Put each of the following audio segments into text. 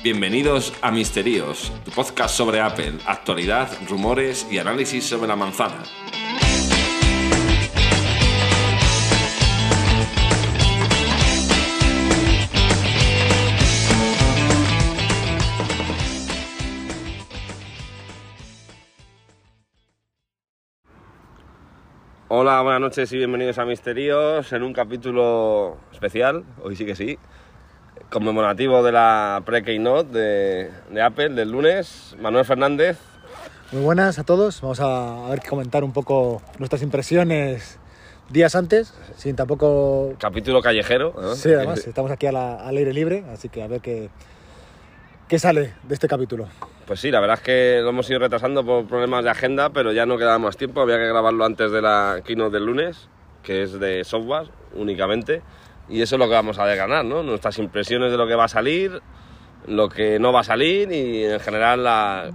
Bienvenidos a Misterios, tu podcast sobre Apple, actualidad, rumores y análisis sobre la manzana. Hola, buenas noches y bienvenidos a Misterios en un capítulo especial, hoy sí que sí, conmemorativo de la pre-keynote de Apple del lunes. Manuel Fernández. Muy buenas a todos, vamos a ver comentar un poco nuestras impresiones días antes, sin tampoco... Capítulo callejero, ¿no? Sí, además, estamos aquí al aire libre, así que a ver qué sale de este capítulo. Pues sí, la verdad es que lo hemos ido retrasando por problemas de agenda, pero ya no quedaba más tiempo, había que grabarlo antes de la keynote del lunes, que es de software únicamente, y eso es lo que vamos a desgranar, ¿no? Nuestras impresiones de lo que va a salir, lo que no va a salir y en general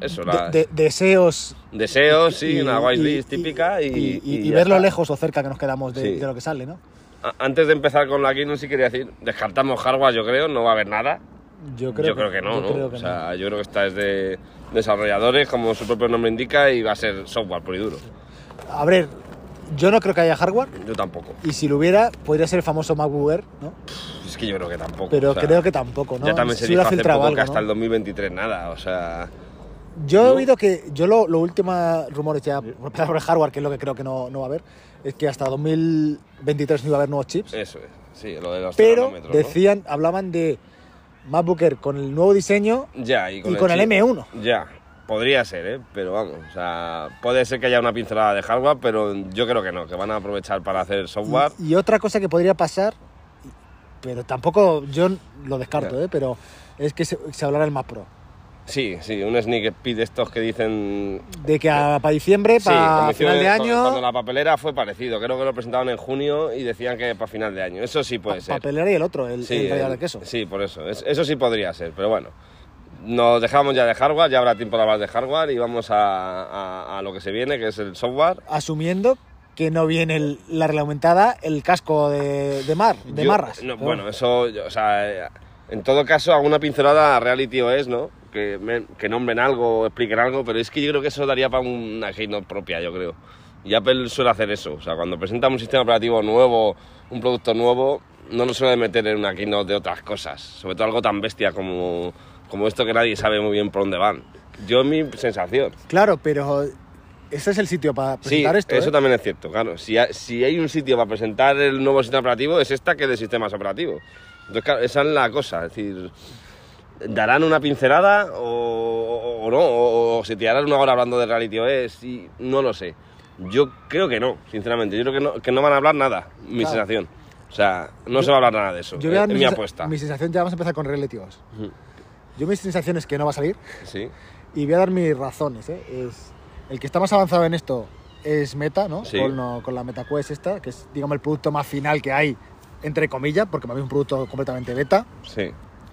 deseos. Deseos, sí, una whitelist típica y ver lo lejos o cerca que nos quedamos de lo que sale, ¿no? Antes de empezar con la keynote sí quería decir, descartamos hardware, yo creo, no va a haber nada. Yo creo que no. Yo creo que esta es de desarrolladores, como su propio nombre indica, y va a ser software puro y duro. A ver, yo no creo que haya hardware. Yo tampoco. Y si lo hubiera, podría ser el famoso MacBook Air, ¿no? Es que yo creo que tampoco. Pero creo que tampoco, ¿no? Ya también se dijo hace poco que hasta el 2023 nada, o sea... Yo he oído que... Lo último rumores ya, por el hardware, que es lo que creo que no va a haber, es que hasta 2023 no iba a haber nuevos chips. Eso es, sí, lo de los pero decían, ¿no? Hablaban de MacBook Air con el nuevo diseño y con el M1. Ya, podría ser, pero vamos, o sea, puede ser que haya una pincelada de hardware, pero yo creo que no, que van a aprovechar para hacer software. Y otra cosa que podría pasar, pero tampoco yo lo descarto, pero es que se hablará el Mac Pro. Sí, un sneak peek de estos que dicen... De que para diciembre, para final de año... Cuando la papelera fue parecido, creo que lo presentaban en junio y decían que para final de año. Eso sí puede ser. Papelera y el otro, el rallador de queso. Sí, por eso. Eso sí podría ser, pero bueno. Nos dejamos ya de hardware, ya habrá tiempo de hablar de hardware y vamos a lo que se viene, que es el software. Asumiendo que no viene la reglamentada, el casco de marras. No, bueno, eso... O sea, en todo caso, alguna pincelada a Reality OS, ¿no? Que nombren algo o expliquen algo, pero es que yo creo que eso daría para una keynote propia, yo creo. Y Apple suele hacer eso, o sea, cuando presenta un sistema operativo nuevo, un producto nuevo, no lo suele meter en una keynote de otras cosas, sobre todo algo tan bestia como esto que nadie sabe muy bien por dónde van. Yo, mi sensación. Claro, pero ese es el sitio para presentar esto. Eso también es cierto, claro. Si hay un sitio para presentar el nuevo sistema operativo, es esta que es de sistemas operativos. Entonces, claro, esa es la cosa, es decir... ¿Darán una pincelada o no? ¿O se tirarán una hora hablando de Reality OS? Y no lo sé. Yo creo que no, sinceramente. Yo creo que no van a hablar nada, mi sensación. O sea, no se va a hablar nada de eso. Es mi apuesta. Mi sensación, ya vamos a empezar con Reality OS. Yo mi sensación es que no va a salir. Sí. Y voy a dar mis razones. Es el que está más avanzado en esto es Meta, ¿no? Sí. Con la MetaQuest esta, que es, digamos, el producto más final que hay, entre comillas, porque para mí es un producto completamente beta. Sí.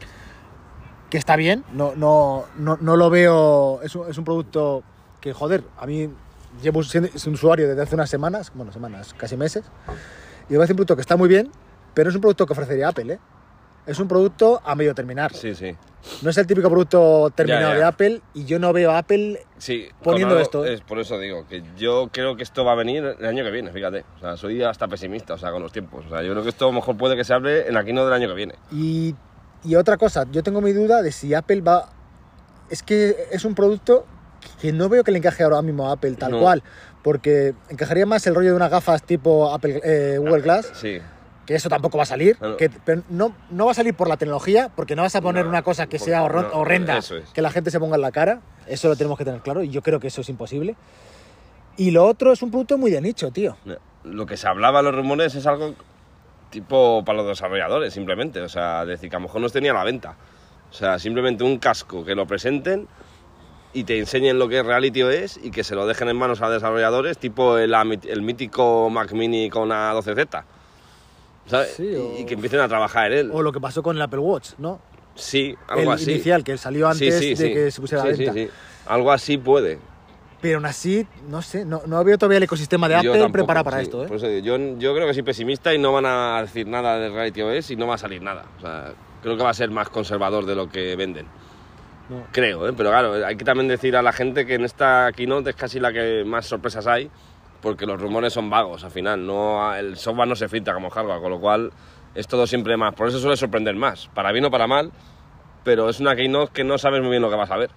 Que está bien, no lo veo, es un producto que, joder, a mí llevo siendo un usuario desde hace unas semanas, casi meses, y me parece un producto que está muy bien, pero es un producto que ofrecería Apple, ¿eh? Es un producto a medio terminar. Sí. No es el típico producto terminado de Apple, y yo no veo a Apple poniendo esto. Es por eso digo, que yo creo que esto va a venir el año que viene, fíjate. O sea, soy hasta pesimista, o sea, con los tiempos. O sea, yo creo que esto a lo mejor puede que se hable en la keynote del año que viene. Y otra cosa, yo tengo mi duda de si Apple va... Es que es un producto que no veo que le encaje ahora mismo a Apple tal cual, porque encajaría más el rollo de unas gafas tipo Google Glass, que eso tampoco va a salir, pero no va a salir por la tecnología, porque no vas a poner una cosa que sea horrenda, que la gente se ponga en la cara, eso lo tenemos que tener claro, y yo creo que eso es imposible. Y lo otro es un producto muy de nicho, tío. Lo que se hablaba en los rumores es algo... tipo para los desarrolladores, simplemente. O sea, decir que a lo mejor no tenía a la venta. O sea, simplemente un casco que lo presenten y te enseñen lo que es Reality OS y que se lo dejen en manos a desarrolladores, tipo el mítico Mac Mini con A12Z. ¿Sabes? Sí, y que empiecen a trabajar en él. O lo que pasó con el Apple Watch, ¿no? Sí, algo así. El inicial, que salió antes de que se pusiera a la venta. Sí. Algo así puede. Pero aún así, no sé, no veo todavía el ecosistema de Apple preparado para esto, ¿eh? Por eso yo creo que soy pesimista y no van a decir nada de Reality OS y no va a salir nada. O sea, creo que va a ser más conservador de lo que venden. No. Creo, pero claro, hay que también decir a la gente que en esta keynote es casi la que más sorpresas hay, porque los rumores son vagos al final, el software no se filtra como hardware, con lo cual es todo siempre más. Por eso suele sorprender más, para bien o para mal, pero es una keynote que no sabes muy bien lo que vas a ver.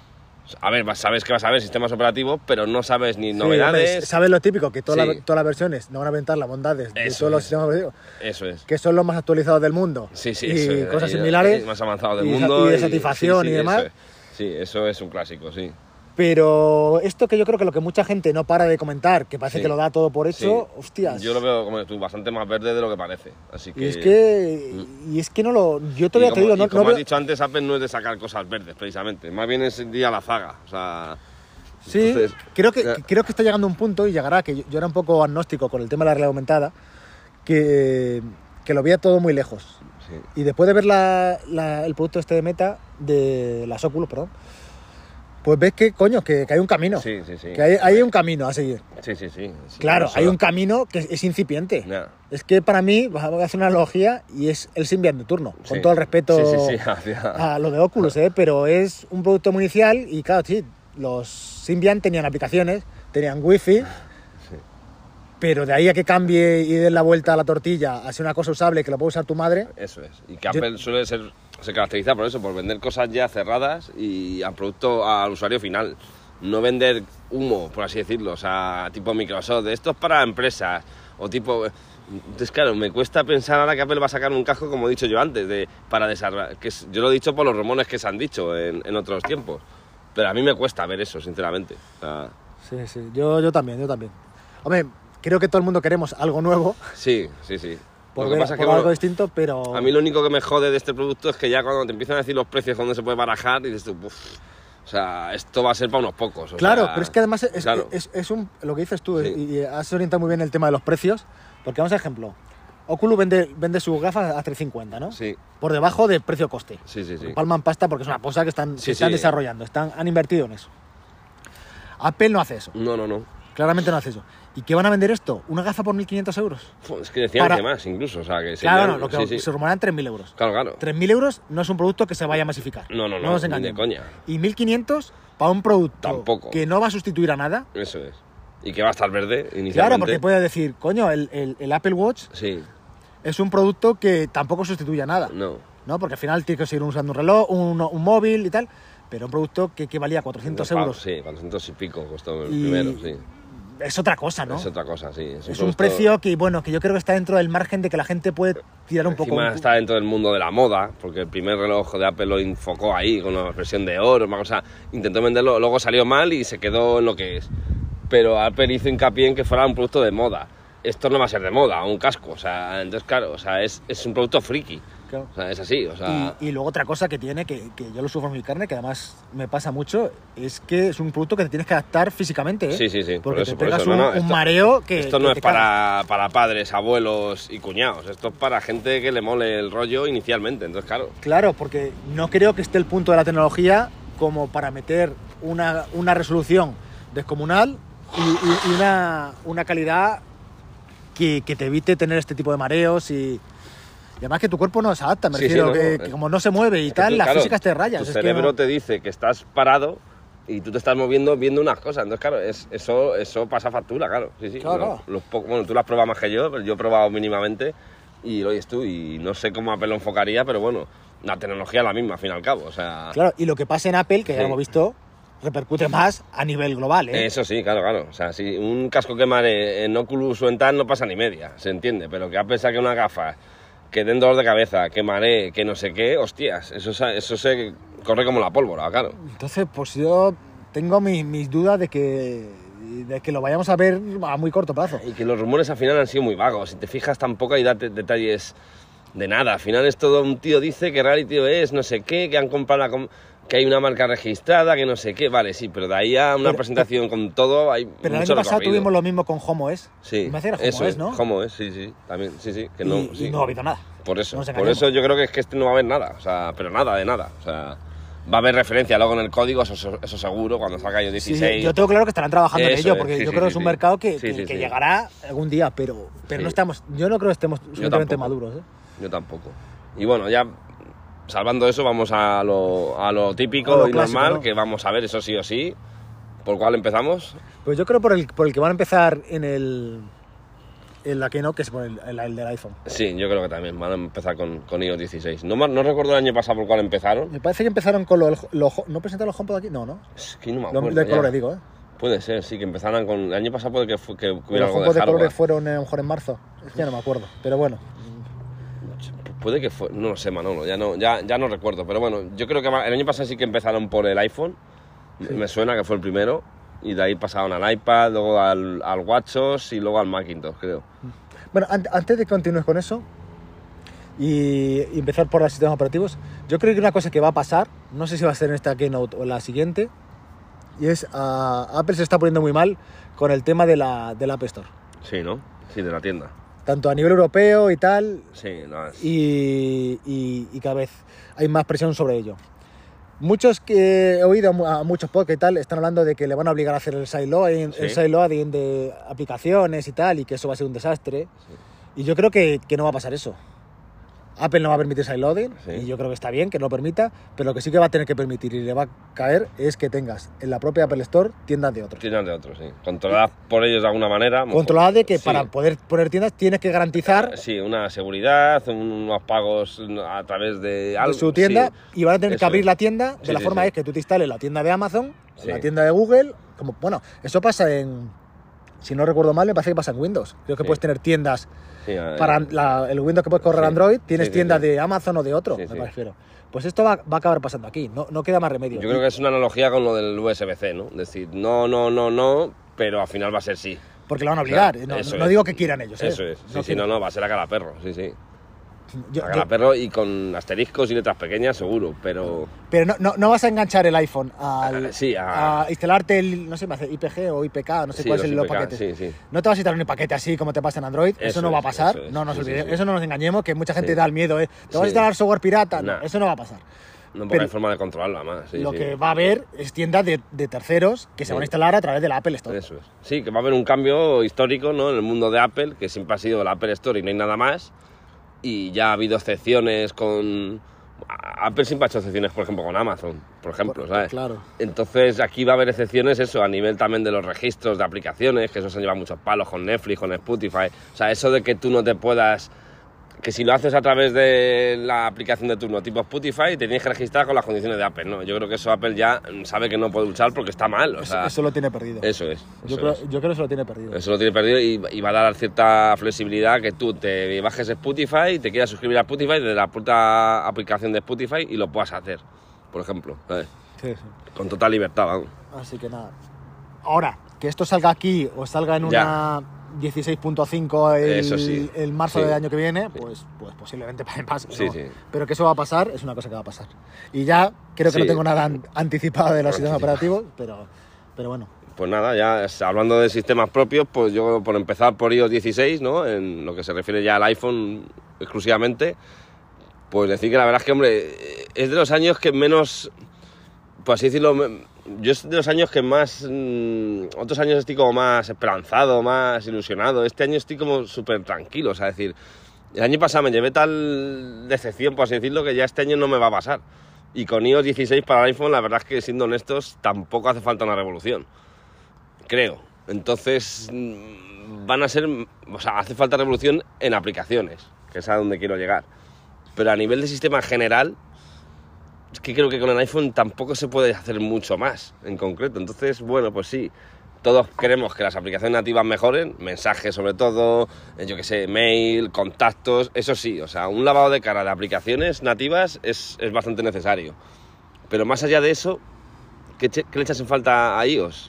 A ver, sabes que vas a ver sistemas operativos, pero no sabes ni novedades. Hombre, sabes lo típico, que todas Sí. las versiones no van a aventar las bondades de Eso todos los es. sistemas operativos, Eso es. que son los más actualizados del mundo. Sí, sí, y eso es. cosas Y similares. más avanzado del y mundo. de satisfacción sí, y demás. Eso es. Sí, eso es un clásico, sí. Pero esto que yo creo que lo que mucha gente no para de comentar, que parece Sí. que lo da todo por hecho, Sí. hostias. Yo lo veo como tú, bastante más verde de lo que parece. Así que... Y es que no lo. Yo todavía te digo, no, como no has veo- dicho antes, Apple no es de sacar cosas verdes, precisamente. Más bien es ir a la zaga. O sea... Sí, entonces, creo que ya. está llegando un punto, y llegará, que yo era un poco agnóstico con el tema de la realidad aumentada, que lo veía todo muy lejos. Sí. Y después de ver el producto este de Meta, de las Oculus, perdón, pues ves que, coño, que hay un camino. Sí, sí, sí. Que hay un camino a seguir. Sí. Claro, Eso- hay un camino que es incipiente. Ya. Es que para mí, voy a hacer una analogía, y es el Symbian de turno, con Sí. todo el respeto Sí. hacia- a lo de Oculus, pero es un producto muy inicial, y claro, sí, los Symbian tenían aplicaciones, tenían wifi, pero de ahí a que cambie y dé la vuelta a la tortilla a ser una cosa usable que la puede usar tu madre. Eso es. Y que Apple se caracteriza por eso, por vender cosas ya cerradas y al usuario final. No vender humo, por así decirlo, o sea, tipo Microsoft, esto es para empresas, o tipo... Entonces, claro, me cuesta pensar ahora que Apple va a sacar un casco, como he dicho yo antes, para desarrollar... Yo lo he dicho por los rumores que se han dicho en otros tiempos, pero a mí me cuesta ver eso, sinceramente. O sea, Sí, yo también. Hombre, creo que todo el mundo queremos algo nuevo, sí. por Lo que ver pasa es que, por algo bueno, distinto, pero... a mí lo único que me jode de este producto es que ya cuando te empiezan a decir los precios donde se puede barajar, dices tú, "Uf, o sea, esto va a ser para unos pocos". Claro, sea, pero es que además claro. es lo que dices tú, Sí. y has orientado muy bien el tema de los precios, porque vamos a ejemplo, Oculus vende sus gafas a 350, ¿no? Sí, Por debajo de precio-coste. sí. Palman pasta porque es una cosa que están Sí, están sí. desarrollando, han invertido en eso. Apple no hace eso, No. claramente no hace eso. ¿Y qué van a vender esto? ¿Una gafa por 1.500 euros? Es que decían Para- que más, incluso, o sea, que Claro, serían- no, lo que sí. se rumorean 3.000 euros. Claro. 3.000 euros no es un producto que se vaya a masificar. No, nos ni de engañemos. coña. Y 1.500 para un producto Tampoco. que no va a sustituir a nada. Eso es. Y que va a estar verde inicialmente. Claro, porque puede decir, coño, el Apple Watch Sí, es un producto que tampoco sustituye a nada, no. ¿no? Porque al final tienes que seguir usando un reloj, un móvil y tal, pero un producto que valía 400 euros Sí, 400 y pico costó el Y- primero, sí. es otra cosa, ¿no? Es otra cosa, sí. Es un producto- precio que, bueno, que yo creo que está dentro del margen de que la gente puede tirar un poco. Encima está dentro del mundo de la moda, porque el primer reloj de Apple lo enfocó ahí con una versión de oro, una cosa, intentó venderlo, luego salió mal y se quedó en lo que es. Pero Apple hizo hincapié en que fuera un producto de moda. Esto no va a ser de moda, un casco, o sea, entonces claro, o sea, es un producto friki, Claro. o sea, es así, o sea, Y luego otra cosa que tiene, que yo lo sufro en mi carne, que además me pasa mucho, es que es un producto que te tienes que adaptar físicamente, ¿eh? Sí, por Porque eso, te por pegas eso. un, No, un esto- mareo que esto no que es te cagas. para padres, abuelos y cuñados, esto es para gente que le mole el rollo inicialmente, entonces claro, Claro, porque no creo que esté el punto de la tecnología como para meter una resolución descomunal y una calidad que te evite tener este tipo de mareos y además que tu cuerpo no se adapta, me Sí, refiero, sí, no, que como no se mueve y es que tal, tú, la claro, física te rayas. tu es que cerebro no- te dice que estás parado y tú te estás moviendo viendo unas cosas, entonces claro, eso pasa factura, claro, sí. Claro. Bueno, tú lo has probado más que yo, pero yo he probado mínimamente y lo oyes tú y no sé cómo Apple lo enfocaría, pero bueno, la tecnología es la misma, al fin y al cabo, o sea... Claro, y lo que pasa en Apple, que ya Sí. lo hemos visto, repercute más a nivel global, ¿eh? Eso sí, claro. O sea, si un casco que mare en Oculus o en TAN no pasa ni media, se entiende. Pero que Apple saque una gafa, que den dolor de cabeza, que maree, que no sé qué, hostias, eso se corre como la pólvora, claro. Entonces, pues yo tengo mis dudas de que lo vayamos a ver a muy corto plazo. Y que los rumores al final han sido muy vagos. Si te fijas, tampoco hay detalles de nada. Al final es todo un tío dice que Reality es no sé qué, que han comprado que hay una marca registrada, que no sé qué. Vale, sí, pero de ahí a una presentación con todo hay Pero el mucho año pasado recorrido. tuvimos lo mismo con HomeOS. Sí, Me parece que era eso HomeOS, es, ¿no? HomeOS, sí, también, sí, que no, y sí. no ha habido nada. Por eso, No nos por engañemos. eso yo creo que es que este no va a haber nada, o sea, pero nada de nada, o sea, va a haber referencia luego en el código, eso seguro, cuando salga iOS Sí, 16. yo tengo claro que estarán trabajando en Eso ello, es, porque sí, yo sí, creo que sí, es un sí. mercado que Sí, que sí. llegará algún día, pero Sí. no estamos, yo no creo que estemos suficientemente tampoco. maduros, ¿eh? Yo tampoco. Y bueno, ya salvando eso, vamos a lo típico A lo y clásico, normal, ¿no? que vamos a ver eso sí o sí. ¿Por cuál empezamos? Pues yo creo por el que van a empezar en la Keynote, que es por el del iPhone. Sí, yo creo que también van a empezar con iOS 16. No recuerdo el año pasado por cuál empezaron. Me parece que empezaron con ¿no presentaron los HomePod aquí? No, ¿no? Es que no me Lo acuerdo. de ya. colores, digo, ¿eh? Puede ser, sí, que empezaran con... El año pasado puede que Los hubiera algo HomePod de de colores hardware. fueron a lo mejor en marzo. Es que ya no me acuerdo, pero bueno. Puede que fue... No lo sé, Manolo, ya no recuerdo. Pero bueno, yo creo que el año pasado sí que empezaron por el iPhone. Sí. Me suena que fue el primero. Y de ahí pasaron al iPad, luego al WatchOS y luego al Macintosh, creo. Bueno, antes de que continúes con eso y empezar por los sistemas operativos, yo creo que una cosa que va a pasar, no sé si va a ser en esta Keynote o en la siguiente, y es Apple se está poniendo muy mal con el tema del App Store. Sí, ¿no? Sí, de la tienda. Tanto a nivel europeo y tal, Sí, no es... y cada vez hay más presión sobre ello. Muchos que he oído a muchos podcasts y tal están hablando de que le van a obligar a hacer el sideloading, Sí. el sideloading de aplicaciones y tal, y que eso va a ser un desastre. Y yo creo que no va a pasar eso. Apple no va a permitir sideloading, Sí. y yo creo que está bien que no lo permita, pero lo que sí que va a tener que permitir y le va a caer es que tengas en la propia Apple Store tiendas de otros. Tiendas de otros, sí. Controladas por ellos de alguna manera. mejor. Controlada de que Sí. para poder poner tiendas tienes que garantizar Sí, una seguridad, unos pagos a través de algo. de su tienda, sí. y van a tener que Eso abrir es. la tienda de Sí, la sí, forma sí. es que tú te instales la tienda de Amazon, Sí. la tienda de Google, como bueno, eso pasa si no recuerdo mal, me parece que pasa en Windows. Creo que Sí. puedes tener tiendas Sí, para el Windows que puedes correr Sí. Android, tienes Sí, sí, tiendas sí. de Amazon o de otro, Sí, me sí. refiero. Pues esto va a acabar pasando aquí, no queda más remedio. Yo creo que es una analogía con lo del USB-C, ¿no? Es decir, no, pero al final va a ser sí. Porque lo van a obligar, Claro, no eso no es. digo que quieran ellos. Eso es. Sí, sí, quieren. no, va a ser a cara perro, sí, sí. Yo- A cara yo- perro y con asteriscos y letras pequeñas, seguro, pero... pero no vas a enganchar el iPhone Sí, a instalarte no sé, me hace IPG o IPK, no sé Sí, cuáles son los IPK, paquetes. Sí, sí. No te vas a instalar un paquete así como te pasa en Android, eso no va a pasar, eso es, no nos sí, sí, olvidemos, sí. eso no nos engañemos, que mucha gente Sí. da el miedo, ¿eh? ¿Te vas a Sí. instalar software pirata? No, Nah. eso no va a pasar. No, porque Pero- hay forma de controlarlo, además. Sí, Lo sí. que va a haber es tiendas de terceros que se van a instalar a través de la Apple Store. Eso es. Sí, que va a haber un cambio histórico, ¿no? En el mundo de Apple, que siempre ha sido la Apple Store y no hay nada más. Y ya ha habido excepciones con... Apple siempre ha hecho excepciones, por ejemplo, con Amazon, por ejemplo, ¿sabes? Claro. Entonces aquí va a haber excepciones, eso, a nivel también de los registros de aplicaciones, que eso se lleva muchos palos con Netflix, con Spotify. O sea, eso de que tú no te puedas... Que si lo haces a través de la aplicación de turno tipo Spotify, te tienes que registrar con las condiciones de Apple, ¿no? Yo creo que eso Apple ya sabe que no puede luchar porque está mal, o sea... Eso lo tiene perdido. Eso es. Yo eso es. creo que eso lo tiene perdido. Eso lo tiene perdido y va a dar cierta flexibilidad que tú te bajes Spotify y te quieras suscribir a Spotify desde la puta aplicación de Spotify y lo puedas hacer, por ejemplo, ¿sabes? Sí, sí. Con total libertad, vamos. Así que nada. Ahora, que esto salga aquí o salga en Ya. una 16.5 Eso sí. el marzo Sí. del año que viene, pues posiblemente pase. Sí, ¿no? sí. Pero que eso va a pasar es una cosa que va a pasar. Y ya creo que Sí. no tengo nada anticipado de los sistemas Anticipado. operativos, pero bueno. Pues nada, ya hablando de sistemas propios, pues yo por empezar por iOS 16, ¿no? En lo que se refiere ya al iPhone exclusivamente, pues decir que la verdad es que, hombre, es de los años que menos, por así decirlo, yo es de los años que más, otros años estoy como más esperanzado, más ilusionado. Este año estoy como súper tranquilo, o sea, es decir, el año pasado me llevé tal decepción, por así decirlo, que ya este año no me va a pasar. Y con iOS 16 para el iPhone, la verdad es que, siendo honestos, tampoco hace falta una revolución. Creo. Entonces, van a ser... O sea, hace falta revolución en aplicaciones, que es a donde quiero llegar. Pero a nivel de sistema general, es que creo que con el iPhone tampoco se puede hacer mucho más, en concreto. Entonces, bueno, pues sí, todos queremos que las aplicaciones nativas mejoren, mensajes sobre todo, yo que sé, mail, contactos, eso sí, o sea, un lavado de cara de aplicaciones nativas es bastante necesario. Pero más allá de eso, ¿qué le echas en falta a iOS?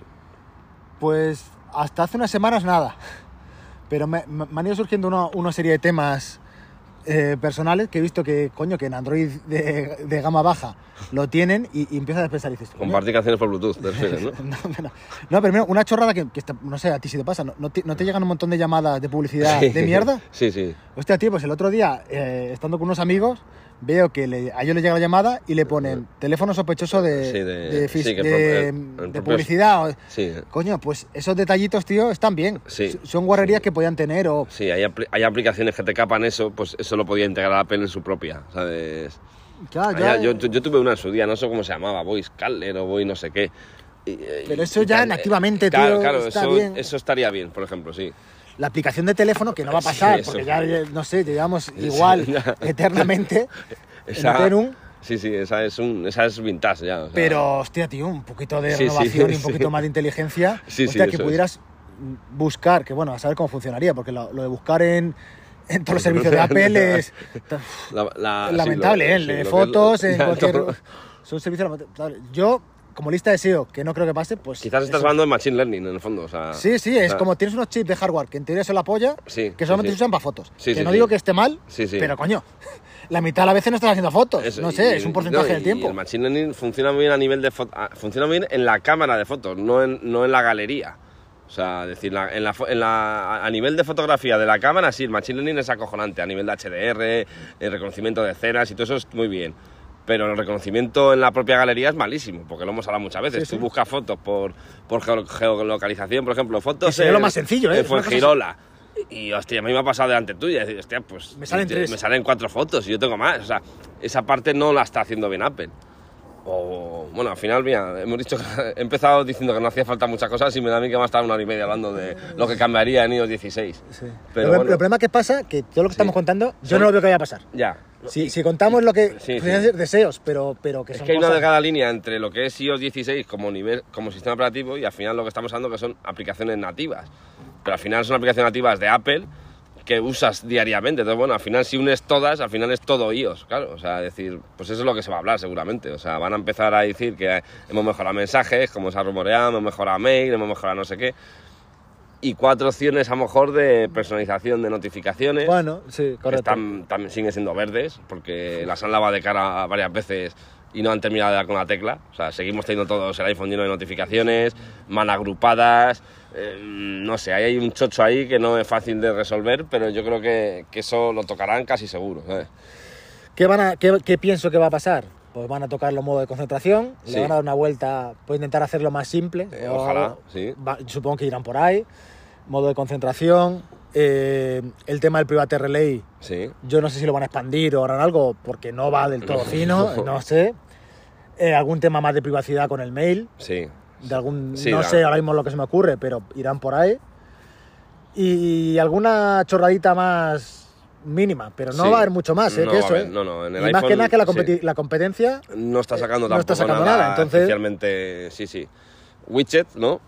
Pues hasta hace unas semanas nada. Pero me han ido surgiendo una serie de temas personales que he visto que, coño, que en Android de gama baja lo tienen y empiezas a pensar y dices... coño, Compartir canciones por Bluetooth, te refieres, ¿no? No, pero mira, una chorrada que no sé, a ti si te pasa, ¿no te llegan un montón de llamadas de publicidad Sí. de mierda? Sí, sí. Hostia, tío, pues el otro día, estando con unos amigos, veo que a ellos les llega la llamada y le ponen teléfono sospechoso Sí, de publicidad. Sí, Coño, pues esos detallitos, tío, están bien. Sí. Son guarrerías que podían tener o... sí, hay aplicaciones que te capan eso, pues eso lo podía integrar Apple en su propia, ¿sabes? Claro, Yo tuve una en su día, no sé cómo se llamaba, Voice Caller o Voice no sé qué. Pero eso ya nativamente, claro, tío, claro, está bien. eso estaría bien, por ejemplo, sí. La aplicación de teléfono, que no va a pasar, Sí, porque eso. ya, no sé, llevamos igual eternamente en Ethereum. Sí, esa es vintage ya. O sea, Pero, hostia, tío, un poquito de Sí, renovación y un sí. poquito más de inteligencia. Sí, hostia, que eso pudieras buscar, que bueno, a saber cómo funcionaría, porque lo de buscar en todos los servicios de Apple es lamentable, sí, el de lo que fotos, es- en cualquier... Son servicios lamentables. Yo, como lista de SEO, que no creo que pase, pues... Quizás estás eso. hablando de Machine Learning, en el fondo. O sea, Sí, o es sea, como tienes unos chips de hardware que en teoría son la polla, Sí, que solamente sí. se usan para fotos. Sí, que sí, no sí. digo que esté mal, Sí, sí. pero coño, la mitad de las veces no estás haciendo fotos. eso, No sé, y- es un porcentaje no, del tiempo. Y el Machine Learning funciona muy bien a nivel de funciona muy bien en la cámara de fotos, no en la galería. O sea, decir, a nivel de fotografía de la cámara, sí, el Machine Learning es acojonante. A nivel de HDR, el reconocimiento de escenas y todo eso es muy bien. Pero el reconocimiento en la propia galería es malísimo, porque lo hemos hablado muchas veces. Sí, sí. Tú buscas fotos por geolocalización, por ejemplo, fotos Que sería lo más sencillo, ¿eh? en Es una cosa Fuengirola. Y, hostia, a mí me ha pasado delante tuya. Y decir, hostia, pues Me salen 3. me salen 4 fotos y yo tengo más. O sea, esa parte no la está haciendo bien Apple. O, bueno, al final, mira, hemos dicho que he empezado diciendo que no hacía falta muchas cosas y me da a mí que va a estar 1 hora y media hablando de lo que cambiaría en iOS 16. Sí. Pero Lo bueno, problema que pasa, que todo lo que estamos contando, yo Son- no lo veo que vaya a pasar. ya. Si contamos lo que Sí, podrían sí. ser deseos, pero que Es son que hay una cosas- delgada línea entre lo que es iOS 16 como sistema operativo y al final lo que estamos hablando que son aplicaciones nativas. Pero al final son aplicaciones nativas de Apple que usas diariamente. Entonces, bueno, al final si unes todas, al final es todo iOS, claro. O sea, decir, pues eso es lo que se va a hablar seguramente. O sea, van a empezar a decir que hemos mejorado mensajes, como se ha rumoreado, hemos mejorado mail, hemos mejorado no sé qué. Y 4 opciones a lo mejor de personalización de notificaciones. Bueno, sí, Que correcto. también siguen siendo verdes, porque las han lavado de cara varias veces y no han terminado de dar con la tecla. O sea, seguimos teniendo todos el iPhone lleno de notificaciones, mal agrupadas, no sé, hay un chocho ahí que no es fácil de resolver, pero yo creo que eso lo tocarán casi seguro, ¿sabes? ¿Qué pienso que va a pasar? Pues van a tocar los modos de concentración, Sí. le van a dar una vuelta, pues intentar hacerlo más simple. Ojalá, sí. Supongo que irán por ahí. Modo de concentración, el tema del Private Relay, Sí, yo no sé si lo van a expandir o harán algo, porque no va del todo fino, no sé. Algún tema más de privacidad con el mail, sí. Sí, no sé ahora mismo lo que se me ocurre, pero irán por ahí. Y alguna chorradita más mínima, pero no Sí. va a haber mucho más, No que va a eso, haber, no, en el y más que iPhone, nada que sí. la competencia No está sacando no tampoco está sacando nada, entonces- especialmente, sí. Widget, ¿no?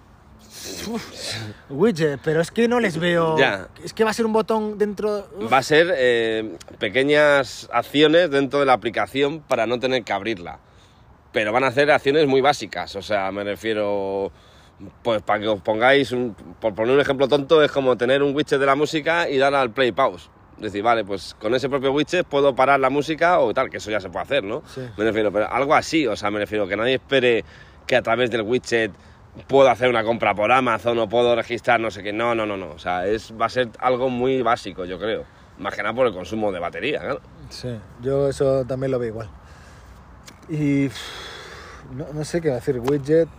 widget, pero es que no les veo. Ya. Es que va a ser un botón dentro. Va a ser pequeñas acciones dentro de la aplicación para no tener que abrirla. Pero van a hacer acciones muy básicas. O sea, me refiero, pues para que os pongáis, por poner un ejemplo tonto, es como tener un widget de la música y dar al play pause. Decir, vale, pues con ese propio widget puedo parar la música o tal, que eso ya se puede hacer, ¿no? Sí. Me refiero, pero algo así, o sea, me refiero que nadie espere que a través del widget puedo hacer una compra por Amazon o puedo registrar no sé qué. No. O sea, va a ser algo muy básico, yo creo. Más que nada por el consumo de batería, claro. Sí, yo eso también lo veo igual. Y no sé qué decir, widget.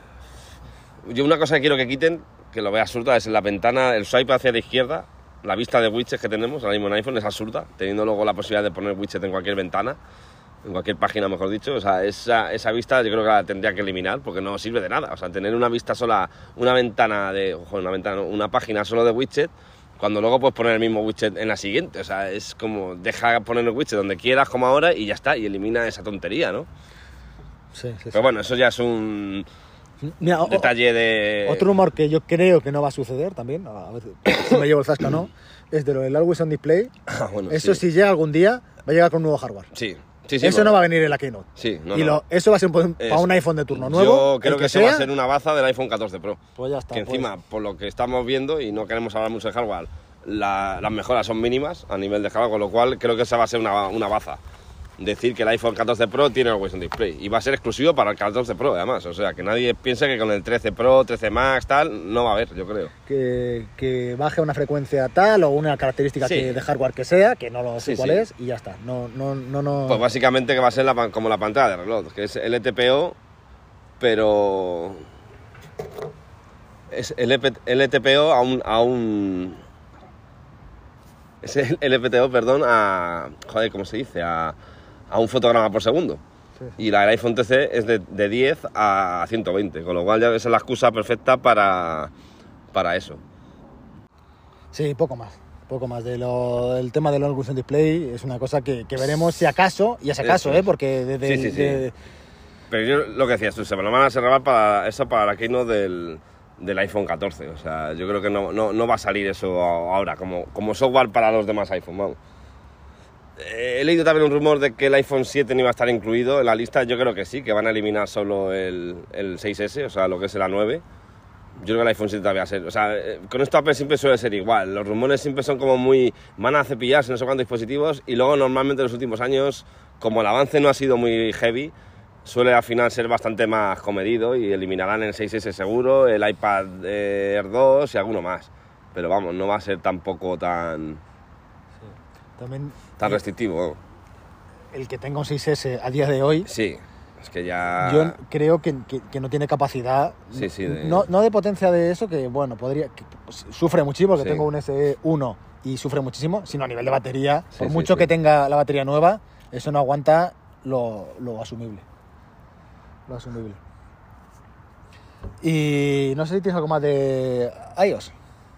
Yo una cosa que quiero que quiten, que lo veo absurda, es en la ventana, el swipe hacia la izquierda, la vista de widgets que tenemos ahora mismo en iPhone es absurda, teniendo luego la posibilidad de poner widget en cualquier ventana, en cualquier página mejor dicho. O sea, esa vista yo creo que la tendría que eliminar porque no sirve de nada. O sea, tener una vista sola, una página solo de widget, cuando luego puedes poner el mismo widget en la siguiente. O sea, es como, deja poner el widget donde quieras como ahora y ya está, y elimina esa tontería, ¿no? Sí. Pero bueno, eso ya es un Mira, detalle de... otro rumor que yo creo que no va a suceder también, a ver si me llevo el zasca o no, es de lo del Always On Display. Bueno, Eso sí. si llega algún día, va a llegar con un nuevo hardware. Sí, Eso no va a venir en la Keynote. Sí, no, y no. eso va a ser para Eso. un iPhone de turno nuevo. Yo creo el que eso va a sea, ser una baza del iPhone 14 Pro. Pues ya está. Que encima, por lo que estamos viendo, y no queremos hablar mucho de hardware, las mejoras son mínimas a nivel de hardware, con lo cual creo que esa va a ser una baza. Decir que el iPhone 14 Pro tiene Always On Display. Y va a ser exclusivo para el 14 Pro, además. O sea, que nadie piense que con el 13 Pro, 13 Max, tal, no va a haber, yo creo. que baje una frecuencia tal o una característica Sí. de hardware que sea, que no lo sé Sí, cuál sí. es, y ya está. No. Pues básicamente que va a ser como la pantalla de reloj, que es LTPO, pero... Es LTPO es el LPTO, perdón, joder, ¿cómo se dice? A a un fotograma por segundo. Sí. Y la del iPhone 13 es de 10 a 120, con lo cual ya esa es la excusa perfecta para eso. Sí, poco más. Poco más. El tema del All Display es una cosa que veremos si acaso, y es acaso, porque desde... Sí. Pero yo, lo que decías tú, se me lo van a reservar para la keynote del iPhone 14. O sea, yo creo que no va a salir eso ahora, como software para los demás iPhone, vamos. He leído también un rumor de que el iPhone 7 no iba a estar incluido en la lista. Yo creo que sí, que van a eliminar solo el 6S, o sea, lo que es el A9. Yo creo que el iPhone 7 todavía va a ser... O sea, con esto Apple siempre suele ser igual. Los rumores siempre son como muy... Van a cepillarse no sé cuántos dispositivos y luego normalmente en los últimos años, como el avance no ha sido muy heavy, suele al final ser bastante más comedido y eliminarán el 6S seguro, el iPad Air 2 y alguno más. Pero vamos, no va a ser tampoco tan restrictivo. El que tenga un 6S a día de hoy... Sí, es que ya... Yo creo que no tiene capacidad... No de potencia de eso, que bueno, podría... Que sufre muchísimo, porque tengo un SE1 y sufre muchísimo, sino a nivel de batería. Por mucho que tenga la batería nueva, eso no aguanta lo asumible. Lo asumible. Y no sé si tienes algo más de iOS.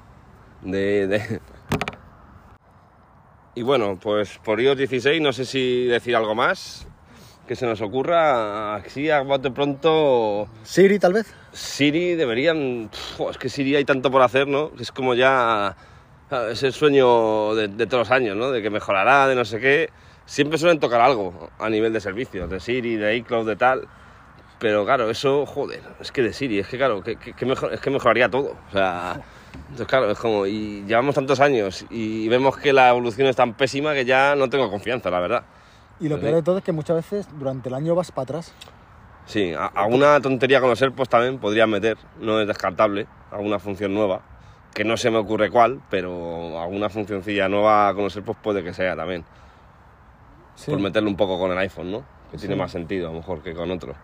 Y bueno, pues por iOS 16 no sé si decir algo más que se nos ocurra. Así a bote pronto... Siri, tal vez. Siri deberían... es que Siri hay tanto por hacer, ¿no? Es como ya... Es el sueño de todos los años, ¿no? De que mejorará, de no sé qué. Siempre suelen tocar algo a nivel de servicios, de Siri, de iCloud, de tal. Pero claro, eso, joder, es que de Siri, es que claro, es que mejoraría todo. O sea, entonces claro, es como, y llevamos tantos años y vemos que la evolución es tan pésima que ya no tengo confianza, la verdad. Y lo peor de todo es que muchas veces durante el año vas para atrás. Sí, alguna tontería con los AirPods también podrían meter, no es descartable, alguna función nueva, que no se me ocurre cuál, pero alguna funcioncilla nueva con los AirPods puede que sea también. Sí. Por meterlo un poco con el iPhone, ¿no? Que tiene más sentido, a lo mejor, que con otro.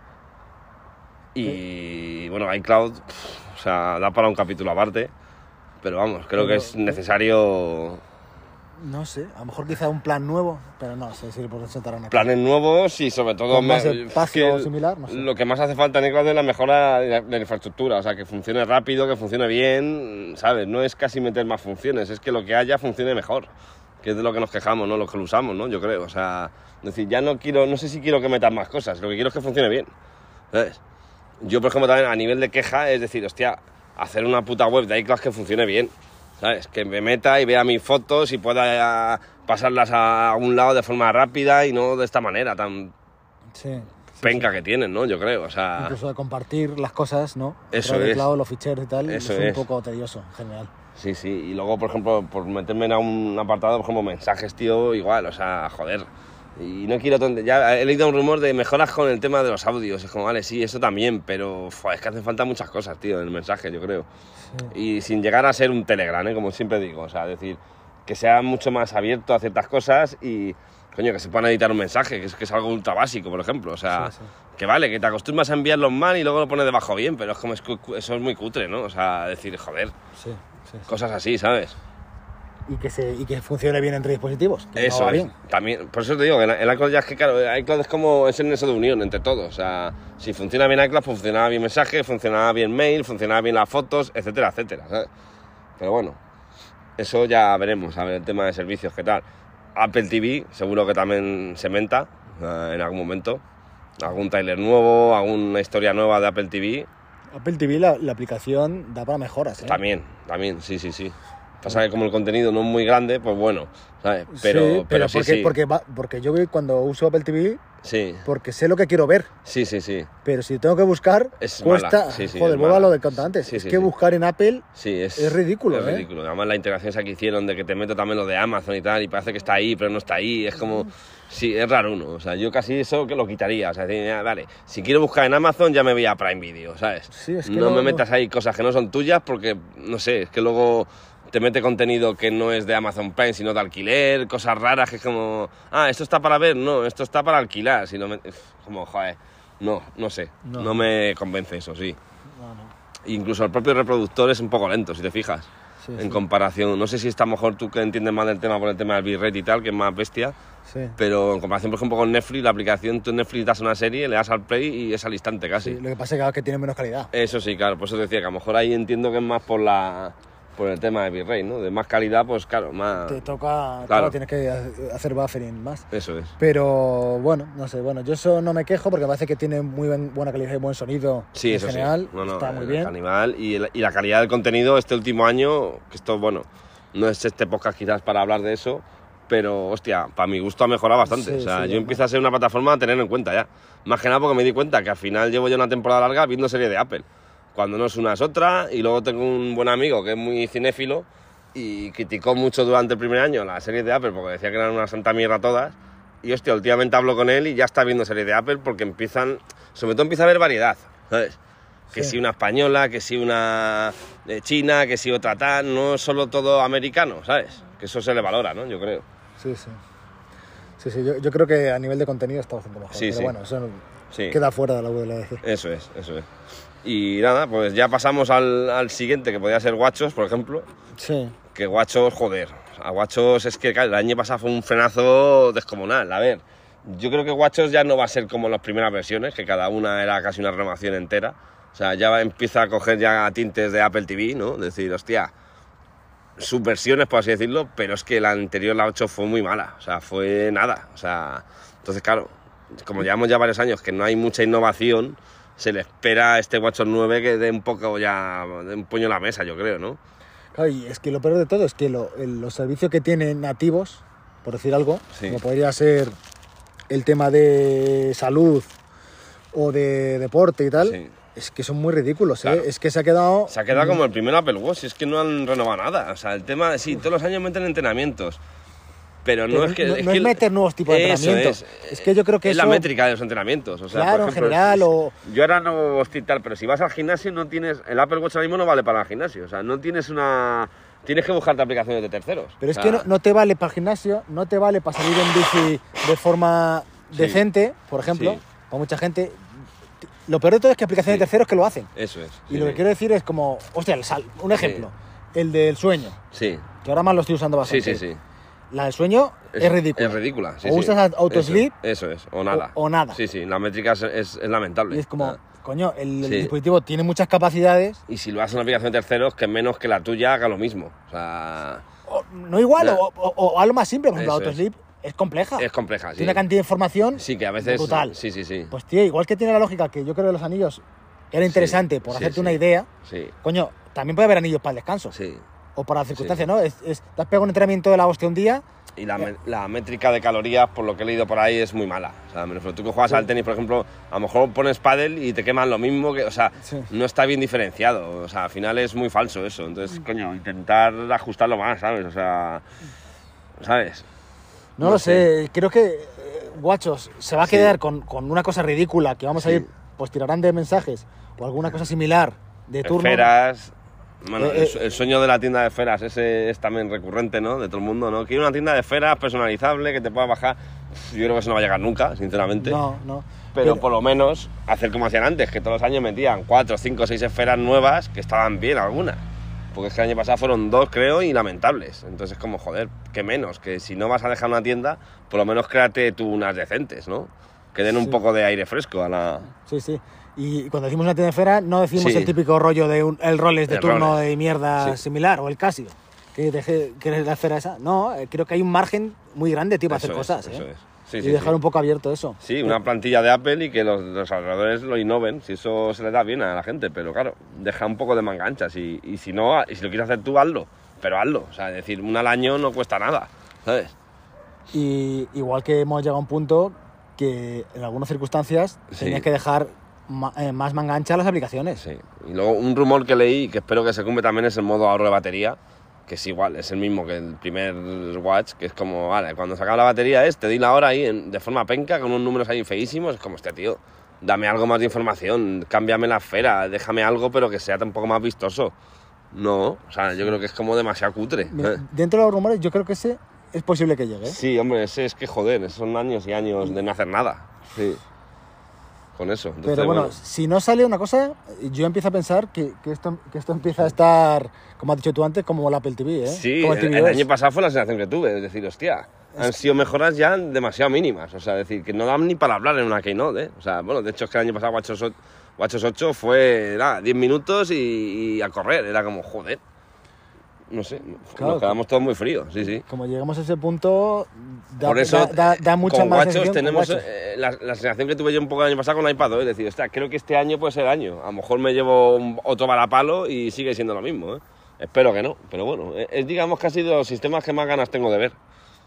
Y bueno, iCloud, o sea, da para un capítulo aparte, pero vamos, creo que es necesario... No sé, a lo mejor quizá un plan nuevo, pero no sé si le pueden sentar a una... Planes nuevos y sobre todo... Con más espacio similar, no sé. Lo que más hace falta en iCloud es la mejora de la infraestructura, o sea, que funcione rápido, que funcione bien, ¿sabes? No es casi meter más funciones, es que lo que haya funcione mejor, que es de lo que nos quejamos, ¿no? Los que lo usamos, ¿no? Yo creo, o sea, es decir, ya no sé si quiero que metan más cosas, lo que quiero es que funcione bien, ¿sabes? Yo, por ejemplo, también a nivel de queja es decir, hostia, hacer una puta web de iCloud que funcione bien, ¿sabes? Que me meta y vea mis fotos y pueda pasarlas a algún lado de forma rápida y no de esta manera tan penca que tienen, ¿no? Yo creo, o sea... Incluso de compartir las cosas, ¿no? Eso es. iCloud, los ficheros y tal, eso es un poco tedioso, en general. Sí, y luego, por ejemplo, por meterme en un apartado, por ejemplo, mensajes, tío, igual, o sea, joder... Y no quiero ya he leído un rumor de mejoras con el tema de los audios. Es como, vale, sí, eso también, pero es que hacen falta muchas cosas, tío, en el mensaje, yo creo. Sí. Y sin llegar a ser un Telegram, como siempre digo. O sea, decir, que sea mucho más abierto a ciertas cosas y, coño, que se puedan editar un mensaje, que es algo ultra básico, por ejemplo. O sea, que vale, que te acostumbras a enviarlos mal y luego lo pones debajo bien, pero es como, eso es muy cutre, ¿no? O sea, decir, joder, cosas así, ¿sabes? Y que funcione bien entre dispositivos. Eso va es, bien. También, por eso te digo que el iCloud ya es que, claro, iCloud es como es el nexo de unión entre todos. O sea, si funciona bien iCloud, funcionaba bien mensaje, funcionaba bien mail, funcionaba bien las fotos, etcétera, etcétera, ¿sabes? Pero bueno, eso ya veremos, a ver el tema de servicios, qué tal. Apple TV, seguro que también se menta en algún momento. Algún trailer nuevo, alguna historia nueva de Apple TV. Apple TV, la aplicación da para mejoras, ¿eh? También, sí. Pasa que como el contenido no es muy grande, pues bueno, ¿sabes? Pero porque yo cuando uso Apple TV, sí, porque sé lo que quiero ver. Sí. Pero si tengo que buscar, cuesta... Joder, vuelvo a lo de contar antes. Es que buscar en Apple es ridículo, Es ridículo. Además, la integración esa que hicieron de que te meto también lo de Amazon y tal, y parece que está ahí, pero no está ahí. Es como... Sí, es raro uno. O sea, yo casi eso que lo quitaría. O sea, vale, si quiero buscar en Amazon ya me voy a Prime Video, ¿sabes? Sí, es que no me metas ahí cosas que no son tuyas porque, no sé, es que luego... te mete contenido que no es de Amazon Prime, sino de alquiler, cosas raras que es como... esto está para ver, no, esto está para alquilar. Si no como, joder, no sé, no me convence eso, sí. No. Incluso el propio reproductor es un poco lento, si te fijas. Sí, en sí. comparación. No sé si está mejor tú que entiendes más del tema por el tema del bitrate y tal, que es más bestia. Sí. Pero en comparación, por ejemplo, con Netflix, la aplicación, tú en Netflix das una serie, le das al play y es al instante casi. Sí, lo que pasa es que tiene menos calidad. Eso sí, claro, por eso te decía que a lo mejor ahí entiendo que es más por el tema de bitrate, ¿no? De más calidad, pues claro, más... Te toca, Claro. tienes que hacer buffering más. Eso es. Pero bueno, no sé, bueno, yo eso no me quejo porque me parece que tiene muy buena calidad y buen sonido. Sí, en eso general, sí. No, está muy el bien. Animal y la calidad del contenido este último año, que esto, bueno, no es este podcast quizás para hablar de eso, pero, hostia, para mi gusto ha mejorado bastante. Sí, o sea, sí, yo empiezo a ser una plataforma a tener en cuenta ya. Más que nada porque me di cuenta que al final llevo ya una temporada larga viendo series de Apple. Cuando no es una es otra, y luego tengo un buen amigo que es muy cinéfilo y criticó mucho durante el primer año las series de Apple porque decía que eran una santa mierda todas. Y hostia, últimamente hablo con él y ya está viendo series de Apple porque sobre todo empieza a haber variedad, ¿sabes? Que Sí. si una española, que si una de China, que si otra tal, no es solo todo americano, ¿sabes? Que eso se le valora, ¿no? Yo creo. Sí, sí. Sí, sí, yo creo que a nivel de contenido está bastante mejor. Sí, pero sí. bueno, eso Sí. queda fuera de la WLDC. Eso es, eso es. Y nada, pues ya pasamos al siguiente, que podría ser Guachos, por ejemplo. Sí. Que Guachos, joder, a Guachos es que claro, el año pasado fue un frenazo descomunal. A ver, yo creo que Guachos ya no va a ser como las primeras versiones, que cada una era casi una renovación entera. O sea, empieza a coger ya tintes de Apple TV, ¿no? Decir, hostia, subversiones, por así decirlo, pero es que la anterior, la 8, fue muy mala. O sea, fue nada. O sea, entonces, claro, como llevamos ya varios años que no hay mucha innovación, se le espera a este WatchOS 9 que dé un poco ya, de un puño a la mesa, yo creo, ¿no? Claro, y es que lo peor de todo es que los servicios que tienen nativos, por decir algo, Sí. como podría ser el tema de salud o de deporte y tal, Sí. es que son muy ridículos, ¿eh? Claro. Es que se ha quedado... Se ha quedado como el primer Apple Watch, es que no han renovado nada. O sea, el tema, sí, todos los años meten entrenamientos, pero no Pero es que... no es meter nuevos tipos de Eso entrenamientos. Es que yo creo que es eso... la métrica de los entrenamientos. O sea, Claro, por ejemplo, en general, o... Yo ahora no estoy tal, pero si vas al gimnasio no tienes... El Apple Watch ahora mismo no vale para el gimnasio. O sea, no tienes una... Tienes que buscarte aplicaciones de terceros. Pero es O que sea, no te vale para el gimnasio, no te vale para salir en bici de forma Sí. decente, por ejemplo, Sí. para mucha gente. Lo peor de todo es que hay aplicaciones Sí. de terceros que lo hacen. Eso es. Y sí, lo que sí. quiero decir es como, hostia, un ejemplo, el del sueño, Sí, que ahora más lo estoy usando sí, bastante. sí. La del sueño es ridícula. Es ridícula, sí, O sí. usas Autosleep Eso es, o nada. o nada. Sí, sí, la métrica es lamentable. Y es como, Ah. coño, el Sí. dispositivo tiene muchas capacidades, Y si lo haces en una aplicación de terceros, que menos que la tuya haga lo mismo. O sea, no igual, Nah. o algo más simple, por ejemplo, Eso es. Autosleep es compleja. es compleja, sí. Tiene una cantidad de información Sí, que a veces... brutal. Sí, sí, sí. Pues tío, igual que tiene la lógica que yo creo que los anillos era interesante por sí, hacerte sí. una idea, Sí, coño, también puede haber anillos para el descanso. sí. O para las circunstancias, ¿no? Te has pegado un entrenamiento de la hostia un día, Y la métrica de calorías, por lo que he leído por ahí, es muy mala. O sea, me refiero, tú que juegas al tenis, por ejemplo, a lo mejor pones pádel y te queman lo mismo que... O sea, Sí. no está bien diferenciado. O sea, al final es muy falso eso. Entonces, coño, intentar ajustarlo más, ¿sabes? O sea, ¿sabes? no lo sé, creo que Guachos se va a Sí. quedar con una cosa ridícula que vamos a Sí. ir, pues tirarán de mensajes o alguna cosa similar de turno. Esferas... Bueno, Eh, el sueño de la tienda de esferas, ese es también recurrente, ¿no? De todo el mundo, ¿no? Quiero una tienda de esferas personalizable que te pueda bajar. Yo creo que eso no va a llegar nunca, sinceramente. No, no. Pero por lo menos hacer como hacían antes, que todos los años metían 4, 5, 6 esferas nuevas que estaban bien algunas. Porque es que el año pasado fueron 2, creo, y lamentables. Entonces, como, joder, qué menos, que si no vas a dejar una tienda, por lo menos créate tú unas decentes, ¿no? Que den un Sí. poco de aire fresco a la... Sí, sí. Y cuando decimos una tienda de esfera, no decimos Sí. el típico rollo de el Rolex de El turno Rolex. de mierda Sí. similar, o el Casio, que es la esfera esa. No, creo que hay un margen muy grande, tío, para hacer Eso es, cosas. eso ¿eh? es. Sí, Y sí, dejar sí. un poco abierto eso. Sí, una plantilla de Apple y que los alrededores lo innoven, si eso se le da bien a la gente, pero claro, deja un poco de manganchas y si no, y si lo quieres hacer tú, hazlo, pero hazlo, o sea, es decir, una al año no cuesta nada, ¿sabes? Y igual que hemos llegado a un punto que en algunas circunstancias Sí. tenías que dejar más mangancha las aplicaciones. Sí, y luego un rumor que leí y que espero que se cumple también es el modo ahorro de batería, que es igual, es el mismo que el primer Watch, que es como, vale, cuando se acaba la batería te di la hora ahí de forma penca, con unos números ahí feísimos, es como, hostia, tío, dame algo más de información, cámbiame la esfera, déjame algo, pero que sea un poco más vistoso. No, o sea, yo creo que es como demasiado cutre. Mira, dentro de los rumores, yo creo que ese es posible que llegue. ¿eh? Sí, hombre, ese es que joder, son años y años de no hacer nada. Sí. con eso. Entonces, Pero bueno, si no sale una cosa, yo empiezo a pensar que esto empieza a estar, como has dicho tú antes, como el Apple TV, ¿eh? Sí, Como el año pasado fue la sensación que tuve, es decir, hostia, han sido mejoras ya demasiado mínimas, o sea, decir, que no dan ni para hablar en una Keynote, ¿eh? O sea, bueno, de hecho es que el año pasado WatchOS 8 fue, nada, 10 minutos y a correr, era como, joder. No sé, Claro, nos quedamos todos muy fríos, sí, sí. Como llegamos a ese punto, Por eso, da mucha con más WatchOS sensación con tenemos WatchOS. la sensación que tuve yo un poco el año pasado con iPad, es decir, hostia, creo que este año puede ser el año. A lo mejor me llevo otro varapalo y sigue siendo lo mismo, ¿eh? Espero que no, pero bueno, es digamos casi de los sistemas que más ganas tengo de ver.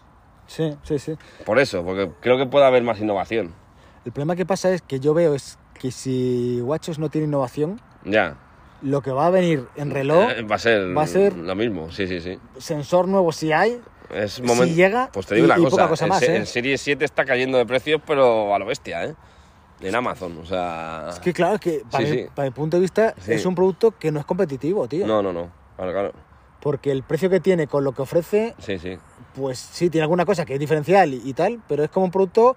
Sí. Por eso, porque creo que puede haber más innovación. El problema que pasa es que yo veo es que si WatchOS no tiene innovación, Ya. lo que va a venir en reloj, Va a ser lo mismo, sí. sensor nuevo si hay, Es si llega, pues te digo y una cosa, poca cosa más, ¿eh? el Series 7 está cayendo de precios, pero a lo bestia, ¿eh? En Amazon, o sea... Es que claro, que Sí. para mi punto de vista Sí. es un producto que no es competitivo, tío. No, claro. Porque el precio que tiene con lo que ofrece, Sí. pues sí, tiene alguna cosa que es diferencial y tal, pero es como un producto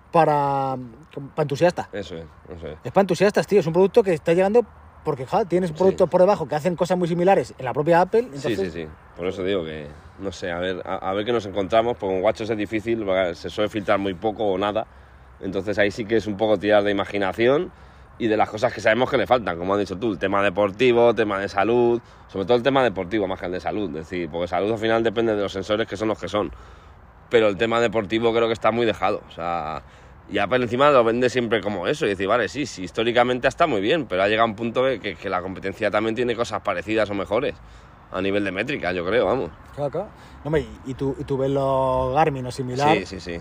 para entusiastas. Eso es. Es para entusiastas, tío. Es un producto que está llegando porque, tienes productos por debajo que hacen cosas muy similares en la propia Apple. Entonces, Sí. Por eso digo que, no sé, a ver qué nos encontramos, porque con WatchOS es difícil, porque se suele filtrar muy poco o nada. Entonces ahí sí que es un poco tirar de imaginación y de las cosas que sabemos que le faltan, como has dicho tú, el tema deportivo, tema de salud, sobre todo el tema deportivo más que el de salud, es decir, porque salud al final depende de los sensores que son los que son, pero el tema deportivo creo que está muy dejado, o sea, y Apple encima lo vende siempre como eso, y decir, vale, sí, históricamente está muy bien, pero ha llegado un punto que la competencia también tiene cosas parecidas o mejores, a nivel de métrica, yo creo, vamos. Claro. No, hombre, y tú ves los Garmin o similar. Sí.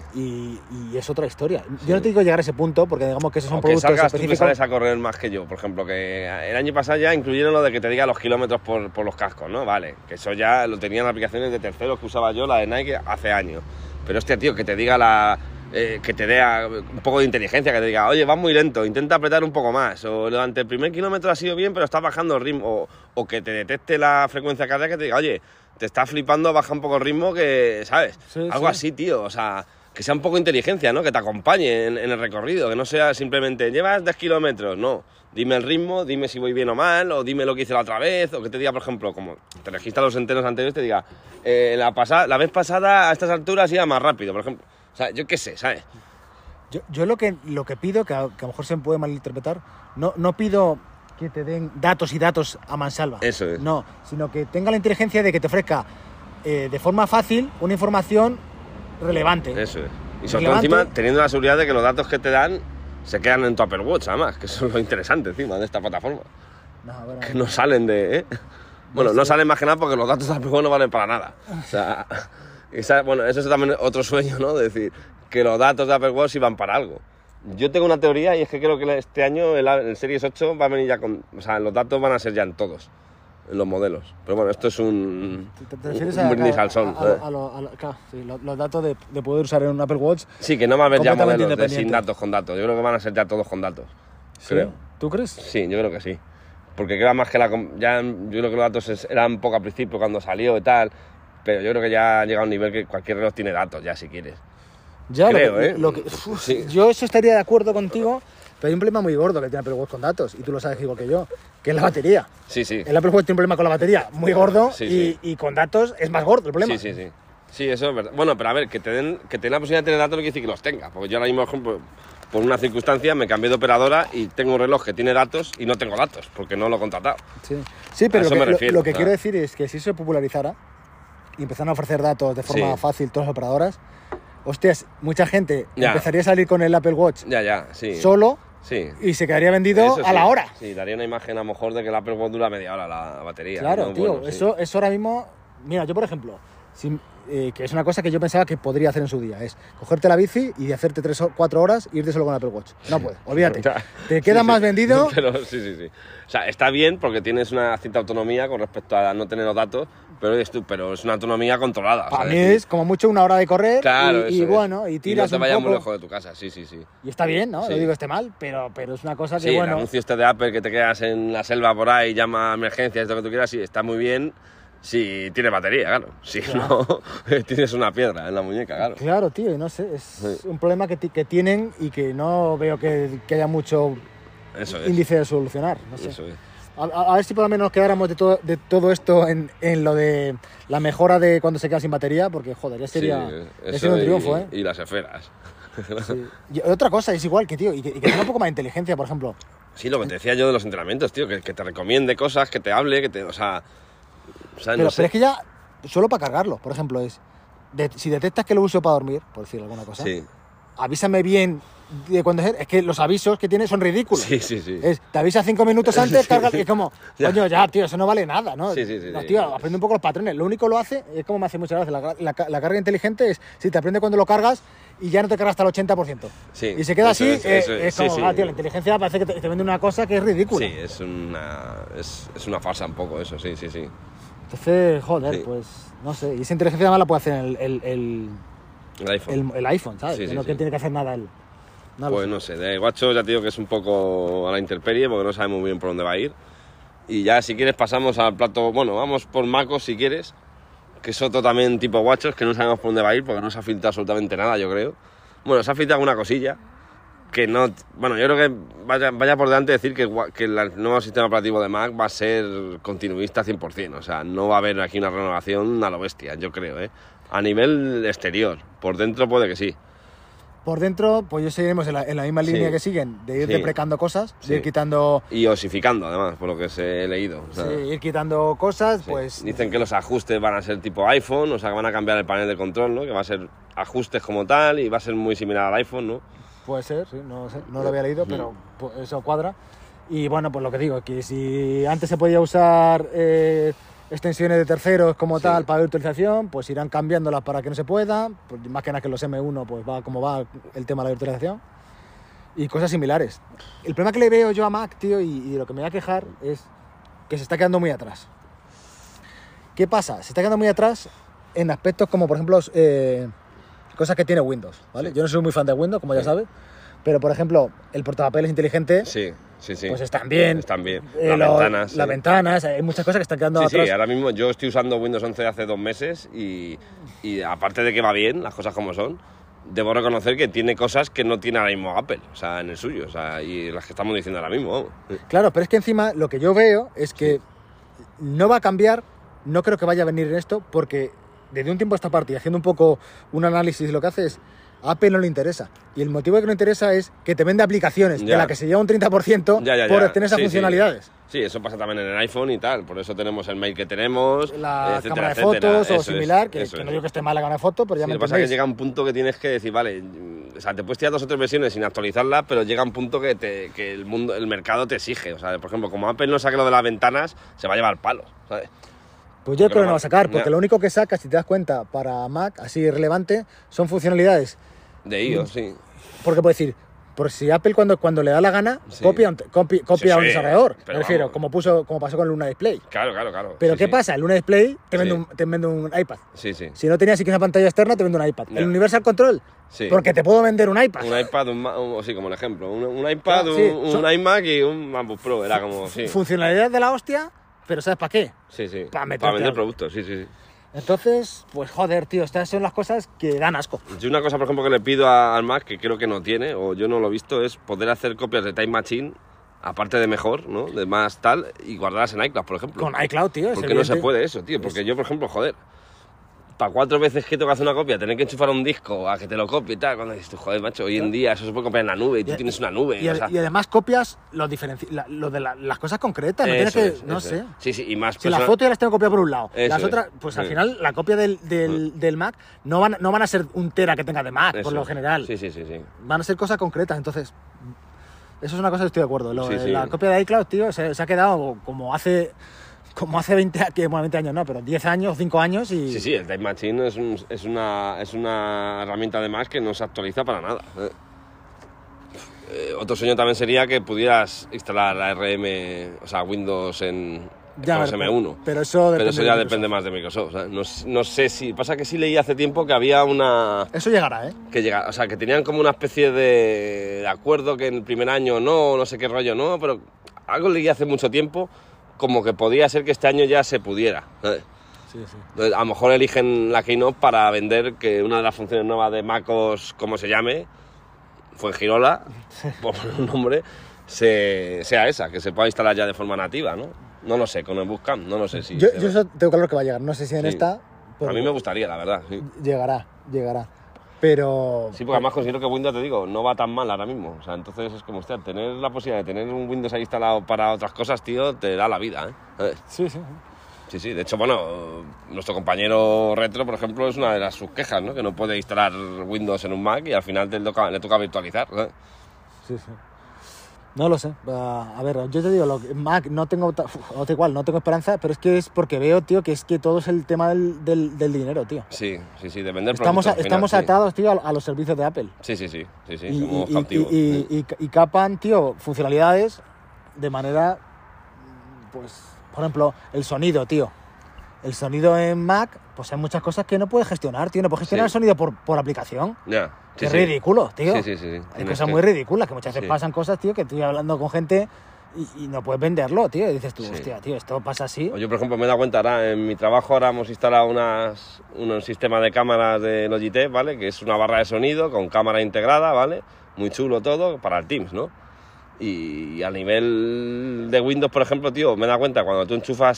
Y es otra historia. Yo no te digo llegar a ese punto, porque digamos que esos son Aunque productos salgas tú que específicos. sales a correr más que yo, por ejemplo, que el año pasado ya incluyeron lo de que te diga los kilómetros por los cascos, ¿no? Vale, que eso ya lo tenían aplicaciones de terceros que usaba yo, la de Nike, hace años. Pero hostia, tío, que te diga que te dé un poco de inteligencia, que te diga, oye, vas muy lento, intenta apretar un poco más, o durante el primer kilómetro ha sido bien, pero estás bajando el ritmo, o que te detecte la frecuencia cardíaca, que te diga, oye, te está flipando, baja un poco el ritmo, que, ¿sabes? Algo así, tío, o sea, que sea un poco inteligencia, ¿no? Que te acompañe en el recorrido, que no sea simplemente, llevas 10 kilómetros, no. Dime el ritmo, dime si voy bien o mal, o dime lo que hice la otra vez, o que te diga, por ejemplo, como te registras los entrenos anteriores, te diga, la vez pasada a estas alturas iba más rápido, por ejemplo. O sea, yo qué sé, ¿sabes? Yo lo que pido, que a lo mejor se puede malinterpretar, no pido que te den datos y datos a mansalva. Eso es. No, sino que tenga la inteligencia de que te ofrezca de forma fácil una información relevante. Eso es. Y sobre todo encima teniendo la seguridad de que los datos que te dan se quedan en tu Apple Watch, además, que eso es lo interesante encima de esta plataforma. Bueno, que no salen de... Bueno, no salen más que nada porque los datos de Apple Watch no valen para nada. O sea, bueno, eso es también otro sueño, ¿no? De decir, que los datos de Apple Watch sí van para algo. Yo tengo una teoría y es que creo que este año el Series 8 va a venir ya con... O sea, los datos van a ser ya en todos, en los modelos. Pero bueno, esto es un brindis al sol. Claro, sí, los datos de poder usar en un Apple Watch. Sí, que no va a haber ya modelos de sin datos, con datos. Yo creo que van a ser ya todos con datos. ¿Sí? Creo. ¿Tú crees? Sí, yo creo que sí. Porque creo más que yo creo que los datos eran poco al principio cuando salió y tal, pero yo creo que ya ha llegado a un nivel que cualquier reloj tiene datos ya si quieres. Ya, creo, sí. Yo eso estaría de acuerdo contigo, pero hay un problema muy gordo que tiene Apple Watch con datos, y tú lo sabes igual que yo, que es la batería. Sí. El Apple Watch tiene un problema con la batería muy gordo, Sí. Y con datos es más gordo el problema. Sí. Sí, eso es verdad. Bueno, pero a ver, que te den la posibilidad de tener datos no quiere decir que los tenga, porque yo ahora mismo, por ejemplo, por una circunstancia me cambié de operadora y tengo un reloj que tiene datos y no tengo datos, porque no lo he contratado. Sí, pero lo que o sea, quiero decir es que si eso se popularizara y empezaran a ofrecer datos de forma fácil todas las operadoras, hostias, mucha gente empezaría a salir con el Apple Watch solo y se quedaría vendido a la hora. Sí, daría una imagen a lo mejor de que el Apple Watch dura media hora la batería. Claro, ¿no? tío, Bueno, eso ahora mismo... Mira, yo por ejemplo, que es una cosa que yo pensaba que podría hacer en su día, es cogerte la bici y hacerte 3 o 4 horas e irte solo con Apple Watch. No puedes, olvídate. Te queda más vendido. Pero sí. O sea, está bien porque tienes una cierta autonomía con respecto a no tener los datos, pero es una autonomía controlada. Para mí es como mucho una hora de correr, claro, y bueno, y tiras y no te vayas un poco. muy lejos de tu casa, sí. Y está bien, ¿no? Sí. No digo que esté mal, pero es una cosa que, Sí, bueno... el anuncio este de Apple que te quedas en la selva por ahí, llama a emergencias, lo que tú quieras, sí, está muy bien Si tiene batería, claro. Si Claro. no, tienes una piedra en la muñeca, claro. Claro, tío, y no sé, es Sí. un problema que tienen y que no veo que haya mucho Eso es. índice de solucionar, no sé. Eso es. A ver si por lo menos nos quedáramos de todo esto en lo de la mejora de cuando se queda sin batería, porque joder, ya sería, Sí, ya eso sería un triunfo, y las esferas. Sí. Y otra cosa, es igual que, tío, y que tenga un poco más de inteligencia, por ejemplo. Sí, lo que te decía yo de los entrenamientos, tío, que te recomiende cosas, que te hable, o sea, Pero, no sé. pero es que ya, solo para cargarlo, por ejemplo, si detectas que lo uso para dormir, por decir alguna cosa, Sí, avísame bien de cuándo es que los avisos que tiene son ridículos. sí, sí, sí. Te avisa 5 minutos antes, Sí. carga, y es como, Ya. coño, ya, tío, eso no vale nada, ¿no? Sí, sí, sí, No, sí. tío, aprende un poco los patrones. Lo único que lo hace, es como me hace muchas veces, la carga inteligente es, si te aprende cuando lo cargas y ya no te carga hasta el 80%. Sí, Y se queda eso así, es, es sí, como, sí. tío, la inteligencia parece que te vende una cosa que es ridícula. Sí, es una farsa un poco eso, sí, sí, sí. Entonces, joder, Sí. pues, no sé. Y esa inteligencia además la puede hacer El iPhone. el iPhone, ¿sabes? Sí, que sí, no sí. que tiene que hacer nada él. No lo Pues sé. no sé, de guacho ya te digo que es un poco a la intemperie porque no sabemos muy bien por dónde va a ir. Y ya si quieres pasamos al plato, bueno, vamos por Macos si quieres, que es otro también tipo guachos que no sabemos por dónde va a ir porque no se ha filtrado absolutamente nada, yo creo. Bueno, se ha filtrado alguna cosilla que no... Bueno, yo creo que vaya por delante decir que el nuevo sistema operativo de Mac va a ser continuista 100%, o sea, no va a haber aquí una renovación a lo bestia, yo creo, ¿eh? A nivel exterior, por dentro puede que sí. Por dentro, pues yo seguiremos en la misma línea Sí. que siguen, de ir Sí. deprecando cosas, de Sí. ir quitando, Y osificando, además, por lo que se he leído. O sea, sí, ir quitando cosas, sí. pues... Dicen que los ajustes van a ser tipo iPhone, o sea, que van a cambiar el panel de control, ¿no? Que va a ser ajustes como tal y va a ser muy similar al iPhone, ¿no? Puede ser, sí, no sé, no lo había leído, pero pues, eso cuadra. Y bueno, pues lo que digo, que si antes se podía usar extensiones de terceros como Sí. tal para virtualización, pues irán cambiándolas para que no se pueda, pues más que nada que los M1 pues va como va el tema de la virtualización y cosas similares. El problema que le veo yo a Mac, tío, y de lo que me voy a quejar es que se está quedando muy atrás. ¿Qué pasa? Se está quedando muy atrás en aspectos como, por ejemplo, cosas que tiene Windows, ¿vale? Sí. Yo no soy muy fan de Windows, como ya Sí. sabes, pero, por ejemplo, el portapapeles inteligente, Sí, sí, sí. pues están bien. Están bien. Las ventanas. sí. Las ventanas, hay muchas cosas que están quedando Sí, atrás. sí, ahora mismo yo estoy usando Windows 11 hace 2 meses y aparte de que va bien, las cosas como son, debo reconocer que tiene cosas que no tiene ahora mismo Apple, o sea, en el suyo, o sea, y las que estamos diciendo ahora mismo, vamos. Claro, pero es que encima lo que yo veo es que no va a cambiar, no creo que vaya a venir en esto, porque desde un tiempo a esta parte, y haciendo un poco un análisis, lo que hace es, a Apple no le interesa. Y el motivo de que no interesa es que te vende aplicaciones de Ya. la que se lleva un 30% por tener esas Sí, sí. funcionalidades. Sí, eso pasa también en el iPhone y tal, por eso tenemos el mail que tenemos, La etcétera, cámara de etcétera. fotos o Eso es, similar, que eso no es. digo que esté mal la cámara de fotos, pero ya Sí, me lo que pasa es que entendéis. llega un punto que tienes que decir, vale, o sea, te puedes tirar 2 o 3 versiones sin actualizarlas, pero llega un punto que el mercado te exige. O sea, por ejemplo, como Apple no saque lo de las ventanas, se va a llevar palos, ¿sabes? Pues yo Pero creo que no va a bueno, sacar, porque ya. lo único que saca, si te das cuenta, para Mac, así relevante, son funcionalidades. De iOS, sí. Porque puedo decir, por si Apple cuando le da la gana, Sí. copia Sí, a un sí, desarrollador. pero Me refiero, vamos. como pasó con el Luna Display. Claro, claro, claro. Pero Sí, ¿qué sí. pasa? El Luna Display te vende, Sí. te vende un iPad. Sí, sí. Si no tenías siquiera una pantalla externa, te vende un iPad. Ya. El Universal Control, Sí. porque te puedo vender un iPad. Un iPad, sí, como el ejemplo. Un iPad, Claro, sí, un iMac y un MacBook Pro. Era como, sí. Funcionalidad de la hostia, pero ¿sabes para qué? Sí, sí. Pa' meterte Para vender algo. productos, sí, sí, sí. Entonces, pues joder, tío, estas son las cosas que dan asco. Yo una cosa, por ejemplo, que le pido al Mac, que creo que no tiene, o yo no lo he visto, es poder hacer copias de Time Machine, aparte de mejor, ¿no? De más tal, y guardarlas en iCloud, por ejemplo. Con iCloud, tío. es ¿Por qué no se evidente. puede eso, tío? Porque yo, por ejemplo, joder, para 4 veces que tengo que hacer una copia, tener que enchufar un disco a que te lo copie y tal, cuando dices tú, joder, macho, hoy en día eso se puede copiar en la nube y tú Y- tienes una nube. Y, o sea, y además copias lo de las cosas concretas, no tienes eso que, es, no eso sé. es. Sí, sí, y más Si las fotos ya las tengo copiadas por un lado, Eso las es. otras, pues al Sí. final la copia del Mac no van a ser un tera que tenga de Mac, por eso lo es. general. Sí, sí, sí, sí. Van a ser cosas concretas, entonces eso es una cosa que estoy de acuerdo. Sí, sí. La copia de iCloud, tío, se ha quedado como hace 20, bueno, 20 años no, pero 10 años, 5 años y... Sí, sí, el Time Machine es una herramienta además que no se actualiza para nada. Otro sueño también sería que pudieras instalar la RM, o sea, Windows Ya, con M1. pero eso Pero eso de ya Microsoft. depende más de Microsoft. ¿sabes? No sé si... Pasa que sí leí hace tiempo que había una... Eso llegará, ¿eh? O sea, que tenían como una especie de acuerdo que en el primer año no sé qué rollo no, pero algo leí hace mucho tiempo como que podía ser que este año ya se pudiera. ¿sabes? Sí, sí. Entonces, a lo mejor eligen la Keynote para vender que una de las funciones nuevas de MacOS, como se llame, Fuengirola, por poner un nombre, sea esa, que se pueda instalar ya de forma nativa, ¿no? No lo sé, con el Bootcamp, no lo sé si... Yo eso tengo claro que va a llegar, no sé si en Sí. esta... pero A mí me gustaría, la verdad, sí. Llegará. Pero... Sí, porque además considero que Windows, te digo, no va tan mal ahora mismo. O sea, entonces es como, hostia, tener la posibilidad de tener un Windows ahí instalado para otras cosas, tío, te da la vida, ¿eh? Sí, sí. Sí, sí. De hecho, bueno, nuestro compañero Retro, por ejemplo, es una de sus quejas, ¿no? Que no puede instalar Windows en un Mac y al final le toca virtualizar, ¿eh? Sí, sí. No lo sé. A ver, yo te digo, Mac no tengo... igual, no tengo esperanza, pero es que es porque veo, tío, que es que todo es el tema del dinero, tío. Sí, sí, sí, de vender Estamos productos al final, estamos sí. atados, tío, a los servicios de Apple. Sí, sí, sí, sí, sí, Y, somos y- cautivos. y capan, tío, funcionalidades de manera, pues, por ejemplo, el sonido, tío. El sonido en Mac, pues hay muchas cosas que no puedes gestionar, tío. No puedes gestionar Sí. el sonido por aplicación. Ya, sí, Que es sí. ridículo, tío. Sí, sí, sí, sí. Hay Tienes cosas que- muy ridículas, que muchas veces Sí. pasan cosas, tío, que estoy hablando con gente y no puedes venderlo, tío. Y dices tú, Sí. hostia, tío, esto pasa así. Yo, por ejemplo, me he dado cuenta ahora, en mi trabajo ahora hemos instalado un sistema de cámaras de Logitech, ¿vale? Que es una barra de sonido con cámara integrada, ¿vale? Muy chulo todo, para el Teams, ¿no? Y a nivel de Windows, por ejemplo, tío, me he dado cuenta cuando tú enchufas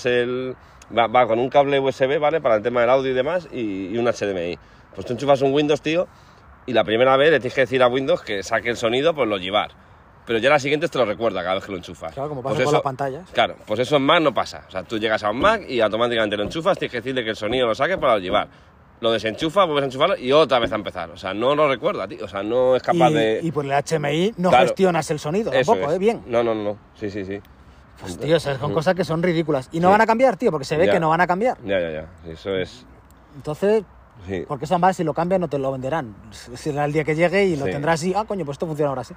va con un cable USB, ¿vale? Para el tema del audio y demás, y un HDMI. Pues tú enchufas un Windows, tío, y la primera vez le tienes que decir a Windows que saque el sonido, pues lo llevar. Pero ya la siguiente te lo recuerda cada vez que lo enchufas. Claro, como pasa Pues con eso- las pantallas. Claro, pues eso en Mac no pasa. O sea, tú llegas a un Mac y automáticamente lo enchufas, tienes que decirle que el sonido lo saque para llevar. Lo desenchufas, vuelves a enchufarlo y otra vez a empezar. O sea, no lo recuerda, tío. O sea, no es capaz de... Y por el HMI no Claro. gestionas el sonido Eso tampoco, es. Bien. No, no, no. Sí, sí, sí. Pues, tío, son cosas que son ridículas. Y no Sí. van a cambiar, tío, porque se ve Ya. que no van a cambiar. Ya, ya, ya. Eso es... Entonces, Sí. porque eso más, si lo cambian, no te lo venderán. Será el día que llegue y lo Sí. tendrás así. Ah, coño, pues esto funciona ahora sí.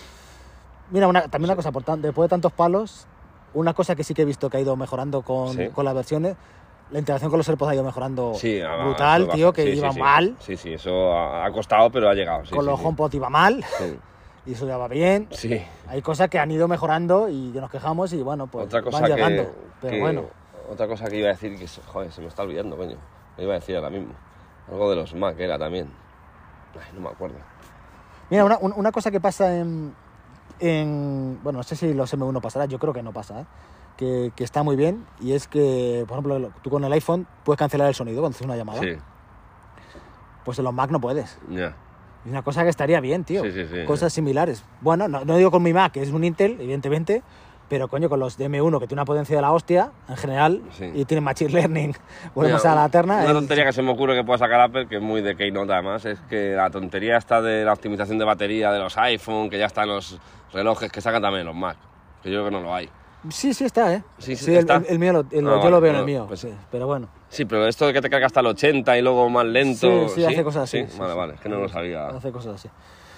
Mira, también una cosa, después de tantos palos, una cosa que sí que he visto que ha ido mejorando Sí. con las versiones, la integración con los AirPods ha ido mejorando Sí, brutal, eso tío, baja. que Sí, iba sí, sí. mal. Sí, sí, eso ha costado, pero ha llegado. Sí, Con sí, los sí. HomePod iba mal. Sí. Y eso ya va bien. Sí. Hay cosas que han ido mejorando y que nos quejamos y bueno, pues Otra cosa van llegando. Pero que- bueno, Otra cosa que iba a decir, joder, se me está olvidando, coño. Lo iba a decir ahora mismo. Algo de los Mac era también. Ay, no me acuerdo. mira, una cosa que pasa bueno, no sé si los M1 pasará, yo creo que no pasa, ¿eh? Que está muy bien y es que, por ejemplo, tú con el iPhone puedes cancelar el sonido cuando haces una llamada. Sí, Pues en los Mac no puedes. ya. Es una cosa que estaría bien, tío. Sí, sí, sí. Cosas similares. Bueno, no digo con mi Mac, que es un Intel, evidentemente, pero coño, con los de M1, que tiene una potencia de la hostia, en general, Sí. y tiene Machine Learning, volvemos Mira, a la terna. Una tontería que se me ocurre que pueda sacar Apple, que es muy de Keynote además, es que la tontería está de la optimización de batería de los iPhone, que ya están los relojes que sacan también los Mac. Que yo creo que no lo hay. Sí, sí está, ¿eh? Sí, Sí, está. el mío, yo vale, lo veo en el bueno, mío, pues- sí, pero bueno. Sí, pero esto de que te carga hasta el 80 y luego más lento... Sí, hace cosas así. sí, Vale, sí. vale, es que no lo sabía. Hace cosas así.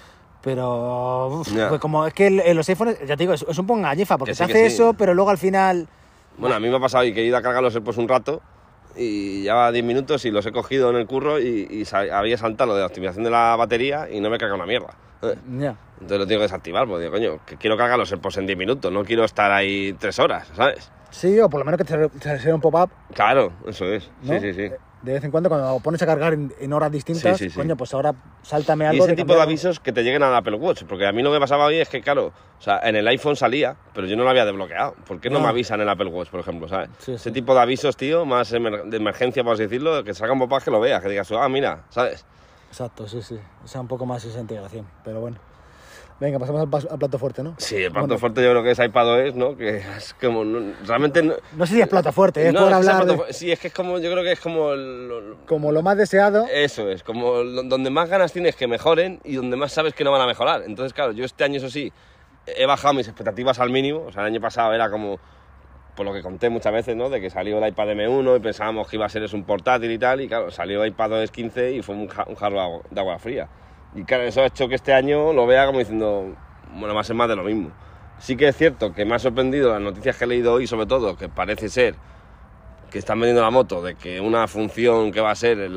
Pero, Ya. pues como es que los iPhones, ya te digo, es un poco engañifa, porque Que sí, te que hace sí. eso, pero luego al final... Bueno, a mí me ha pasado y que he ido a cargar los AirPods un rato y lleva 10 minutos y los he cogido en el curro y había saltado lo de la optimización de la batería y no me carga una mierda. Ya. Entonces lo tengo que desactivar, porque digo, coño, que quiero cargar los AirPods en 10 minutos, no quiero estar ahí 3 horas, ¿sabes? Sí, o por lo menos que te sea un pop-up, Claro, eso es. ¿no? Sí, sí, sí. De vez en cuando pones a cargar en horas distintas, Sí, sí, sí. coño, pues ahora sáltame Y algo. ese tipo de cambiarlo. avisos que te lleguen al Apple Watch, porque a mí lo que pasaba hoy es que, claro, o sea, en el iPhone salía, pero yo no lo había desbloqueado. ¿Por qué no Ah. me avisan en el Apple Watch, por ejemplo, sabes? Sí, Ese sí. tipo de avisos, tío, más de emergencia, por así decirlo, que salgan papás que lo veas, que digas, ah, mira, ¿sabes? Exacto, sí, sí. O sea, un poco más esa integración, pero bueno. Venga, pasamos al plato fuerte, ¿no? Sí, el plato Bueno, fuerte yo creo que es iPadOS, ¿no? Que es como, realmente... No sé si es plato fuerte, es no, por es que sea hablar plato sí, es que es como, yo creo que es como... como lo más deseado. Eso es, como donde más ganas tienes que mejoren y donde más sabes que no van a mejorar. Entonces, claro, yo este año, eso sí, he bajado mis expectativas al mínimo. O sea, el año pasado era como, por lo que conté muchas veces, ¿no? De que salió el iPad M1 y pensábamos que iba a ser eso un portátil y tal. Y claro, salió iPadOS 15 y fue un jarro de agua fría. Y claro, eso ha hecho que este año lo vea como diciendo, bueno, va a ser más de lo mismo. Sí que es cierto que me ha sorprendido las noticias que he leído hoy, sobre todo, que parece ser que están vendiendo la moto, de que una función que va a ser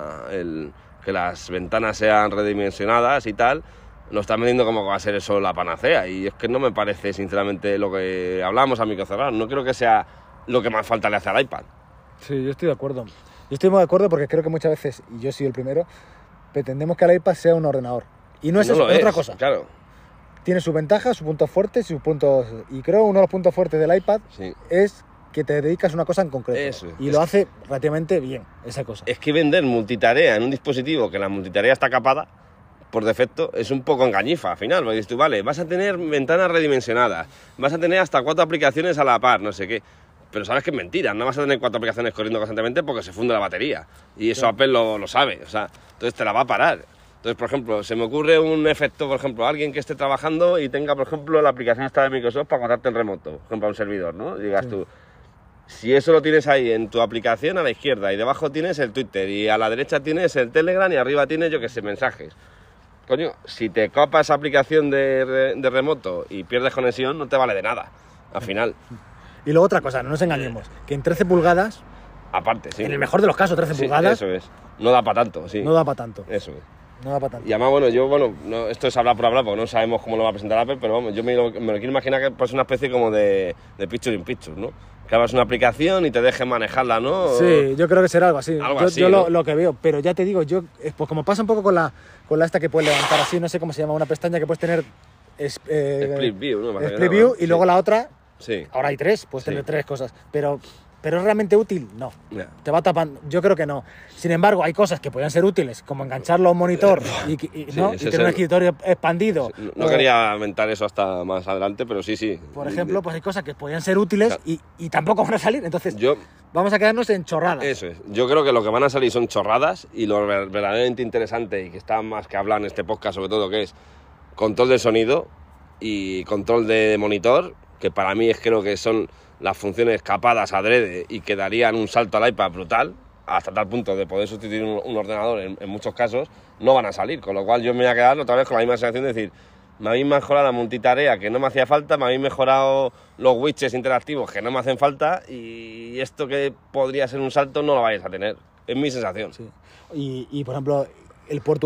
que las ventanas sean redimensionadas y tal, lo están vendiendo como que va a ser eso la panacea. Y es que no me parece, sinceramente, lo que hablábamos a micro cerrar. No creo que sea lo que más falta le hace al iPad. Sí, yo estoy de acuerdo. Yo estoy muy de acuerdo porque creo que muchas veces, y yo soy el primero, pretendemos que el iPad sea un ordenador. Y no es eso, es otra cosa. Claro. Tiene sus ventajas, sus puntos fuertes y sus puntos... Y creo que uno de los puntos fuertes del iPad es que te dedicas a una cosa en concreto. Eso. Y lo hace relativamente bien, esa cosa. Es que vender multitarea en un dispositivo que la multitarea está capada, por defecto, es un poco engañifa al final. Porque dices tú, vale, vas a tener ventanas redimensionadas, vas a tener hasta 4 aplicaciones a la par, no sé qué. Pero sabes que es mentira, no vas a tener 4 aplicaciones corriendo constantemente porque se funde la batería. Y eso Apple lo sabe, o sea, entonces te la va a parar. Entonces, por ejemplo, se me ocurre un efecto, por ejemplo, alguien que esté trabajando y tenga, por ejemplo, la aplicación esta de Microsoft para contarte en remoto, por ejemplo, a un servidor, ¿no? Y digas tú, si eso lo tienes ahí en tu aplicación a la izquierda y debajo tienes el Twitter y a la derecha tienes el Telegram y arriba tienes, yo qué sé, mensajes. Coño, si te copas esa aplicación de remoto y pierdes conexión, no te vale de nada, al final. Y luego otra cosa, no nos engañemos, que en 13 pulgadas, aparte, sí. En el mejor de los casos, 13 pulgadas. Eso es. No da para tanto, sí. No da para tanto. Eso es. No da para tanto. Y además, bueno, no, esto es hablar por hablar porque no sabemos cómo lo va a presentar Apple, pero vamos, yo me lo quiero imaginar que es una especie como de picture in picture, ¿no? Que abras una aplicación y te dejes manejarla, ¿no? Sí, yo creo que será algo así. Algo así, yo ¿no? lo que veo, pero ya te digo, pues como pasa un poco con la esta que puedes levantar así, no sé cómo se llama, una pestaña que puedes tener Split View, ¿no? Split View y luego la otra, sí. Ahora hay 3, puedes tener 3 cosas, pero ¿es realmente útil? No. Yeah. Te va tapando, yo creo que no. Sin embargo, hay cosas que podrían ser útiles, como engancharlo a un monitor y tener un escritorio expandido. No quería aventar eso hasta más adelante, pero sí. Por ejemplo, pues hay cosas que podrían ser útiles y tampoco van a salir, entonces vamos a quedarnos en chorradas. Eso es. Yo creo que lo que van a salir son chorradas y lo verdaderamente interesante y que está más que hablar en este podcast sobre todo, que es control del sonido y control de monitor, que para mí creo que son las funciones capadas adrede y que darían un salto al iPad brutal, hasta tal punto de poder sustituir un ordenador en muchos casos, no van a salir. Con lo cual yo me voy a quedar otra vez con la misma sensación de decir, me habéis mejorado la multitarea que no me hacía falta, me habéis mejorado los widgets interactivos que no me hacen falta y esto que podría ser un salto no lo vais a tener. Es mi sensación. Sí. Y por ejemplo, el puerto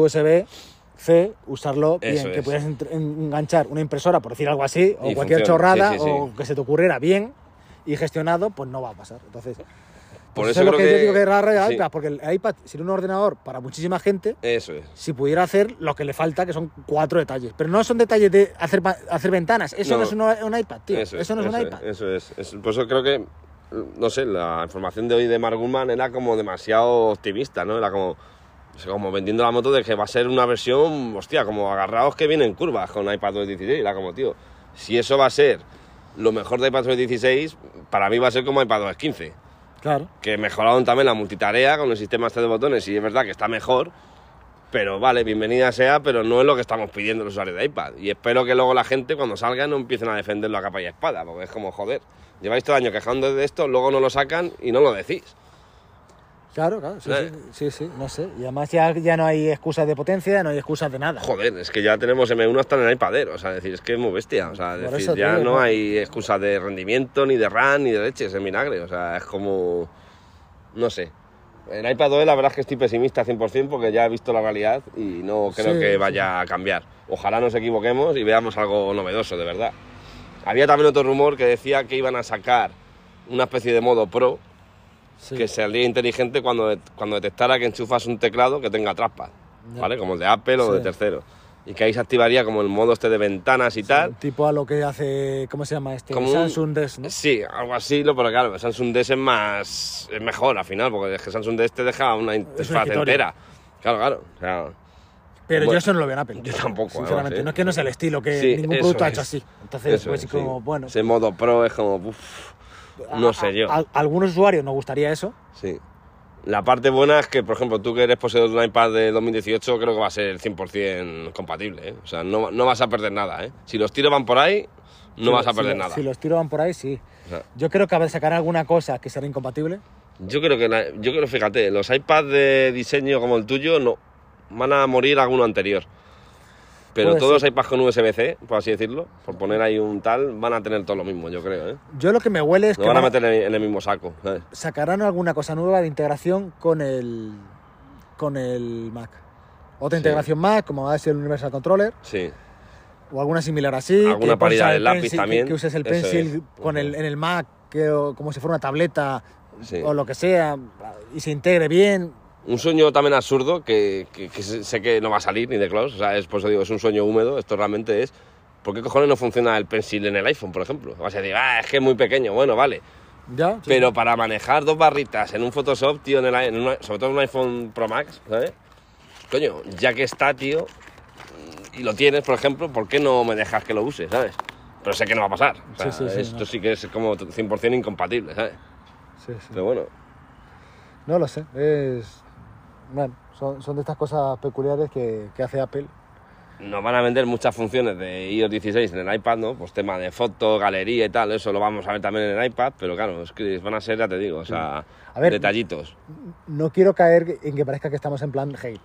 USB-C, usarlo bien, que pudieras enganchar una impresora, por decir algo así, o cualquier chorrada, o que se te ocurriera bien y gestionado, pues no va a pasar. Entonces, por eso eso es lo que yo digo que es sí. el iPad, porque el iPad sería un ordenador para muchísima gente. Eso es. Si pudiera hacer lo que le falta, que son 4 detalles. Pero no son detalles de hacer ventanas. Eso no es un iPad, tío. Eso no es un iPad. Eso es. Por eso creo que, no sé, la información de hoy de Mark Gurman era como demasiado optimista, ¿no? Era como vendiendo la moto de que va a ser una versión, hostia, como agarrados que vienen curvas con iPadOS 16. Era como, tío, si eso va a ser lo mejor de iPadOS 16, para mí va a ser como iPadOS 15. Claro. Que mejoraron también la multitarea con el sistema este de botones y es verdad que está mejor, pero vale, bienvenida sea, pero no es lo que estamos pidiendo los usuarios de iPad. Y espero que luego la gente cuando salga no empiecen a defenderlo a capa y espada, porque es como, joder, lleváis todo el año quejando de esto, luego no lo sacan y no lo decís. Claro, sí, no sé. Y además ya no hay excusas de potencia, no hay excusas de nada. Joder, es que ya tenemos M1 hasta en el iPad Air, o sea, es que es muy bestia, o sea, ya no hay excusas de rendimiento, ni de RAM, ni de leche, es vinagre, o sea, es como, no sé. En iPadOS la verdad es que estoy pesimista 100% porque ya he visto la realidad y no creo que vaya a cambiar. Ojalá nos equivoquemos y veamos algo novedoso, de verdad. Había también otro rumor que decía que iban a sacar una especie de modo Pro, que sería inteligente cuando detectara que enchufas un teclado que tenga trackpad, ¿vale? Como el de Apple o de tercero. Y que ahí se activaría como el modo este de ventanas y tal. Tipo a lo que hace, ¿cómo se llama este? Como Samsung Desk, ¿no? Sí, algo así, pero claro, Samsung Desk es mejor al final, porque es que Samsung Desk te deja una interfaz entera. Claro, o sea... Pero yo eso no lo veo en Apple. Yo tampoco, sinceramente. No es que no sea el estilo, que ningún producto ha hecho así. Entonces, pues como, bueno... Ese modo Pro es como... no sé yo. A algunos usuarios nos gustaría eso. Sí. La parte buena es que, por ejemplo, tú que eres poseedor de un iPad de 2018, creo que va a ser 100% compatible, ¿eh? O sea, no vas a perder nada, ¿eh? Si los tiros van por ahí, no vas a perder nada. Si los tiros van por ahí, sí. O sea, yo creo que sacarán alguna cosa que será incompatible. Yo creo, fíjate, los iPads de diseño como el tuyo, no. Van a morir alguno anterior. Pero todos los iPads con USB-C, por así decirlo, por poner ahí un tal, van a tener todo lo mismo, yo creo, ¿eh? Yo lo que me huele es que van a meter en el mismo saco, ¿sabes? Sacarán alguna cosa nueva de integración con el Mac. Otra integración Mac, como va a ser el Universal Controller. Sí. O alguna similar así. Alguna paridad del lápiz también. Que uses el Pencil en el Mac, como si fuera una tableta, Sí. o lo que sea y se integre bien. Un sueño también absurdo que sé que no va a salir ni de close, o sea, por eso digo, es un sueño húmedo, esto realmente es... ¿Por qué cojones no funciona el Pencil en el iPhone, por ejemplo? Vas a decir, es que es muy pequeño, bueno, vale. Ya, sí, Pero sí. para manejar 2 barritas en un Photoshop, tío, sobre todo en un iPhone Pro Max, ¿sabes? Coño, ya que está, tío, y lo tienes, por ejemplo, ¿por qué no me dejas que lo use, ¿sabes? Pero sé que no va a pasar. O sea, Sí, esto no. sí que es como 100% incompatible, ¿sabes? Sí. Pero bueno, No lo sé, bueno, son de estas cosas peculiares que hace Apple. nos van a vender muchas funciones de iOS 16 en el iPad, ¿no? Pues tema de foto, galería y tal, eso lo vamos a ver también en el iPad, pero claro, es que van a ser, ya te digo, o sea, A ver, detallitos. No quiero caer en que parezca que estamos en plan hate.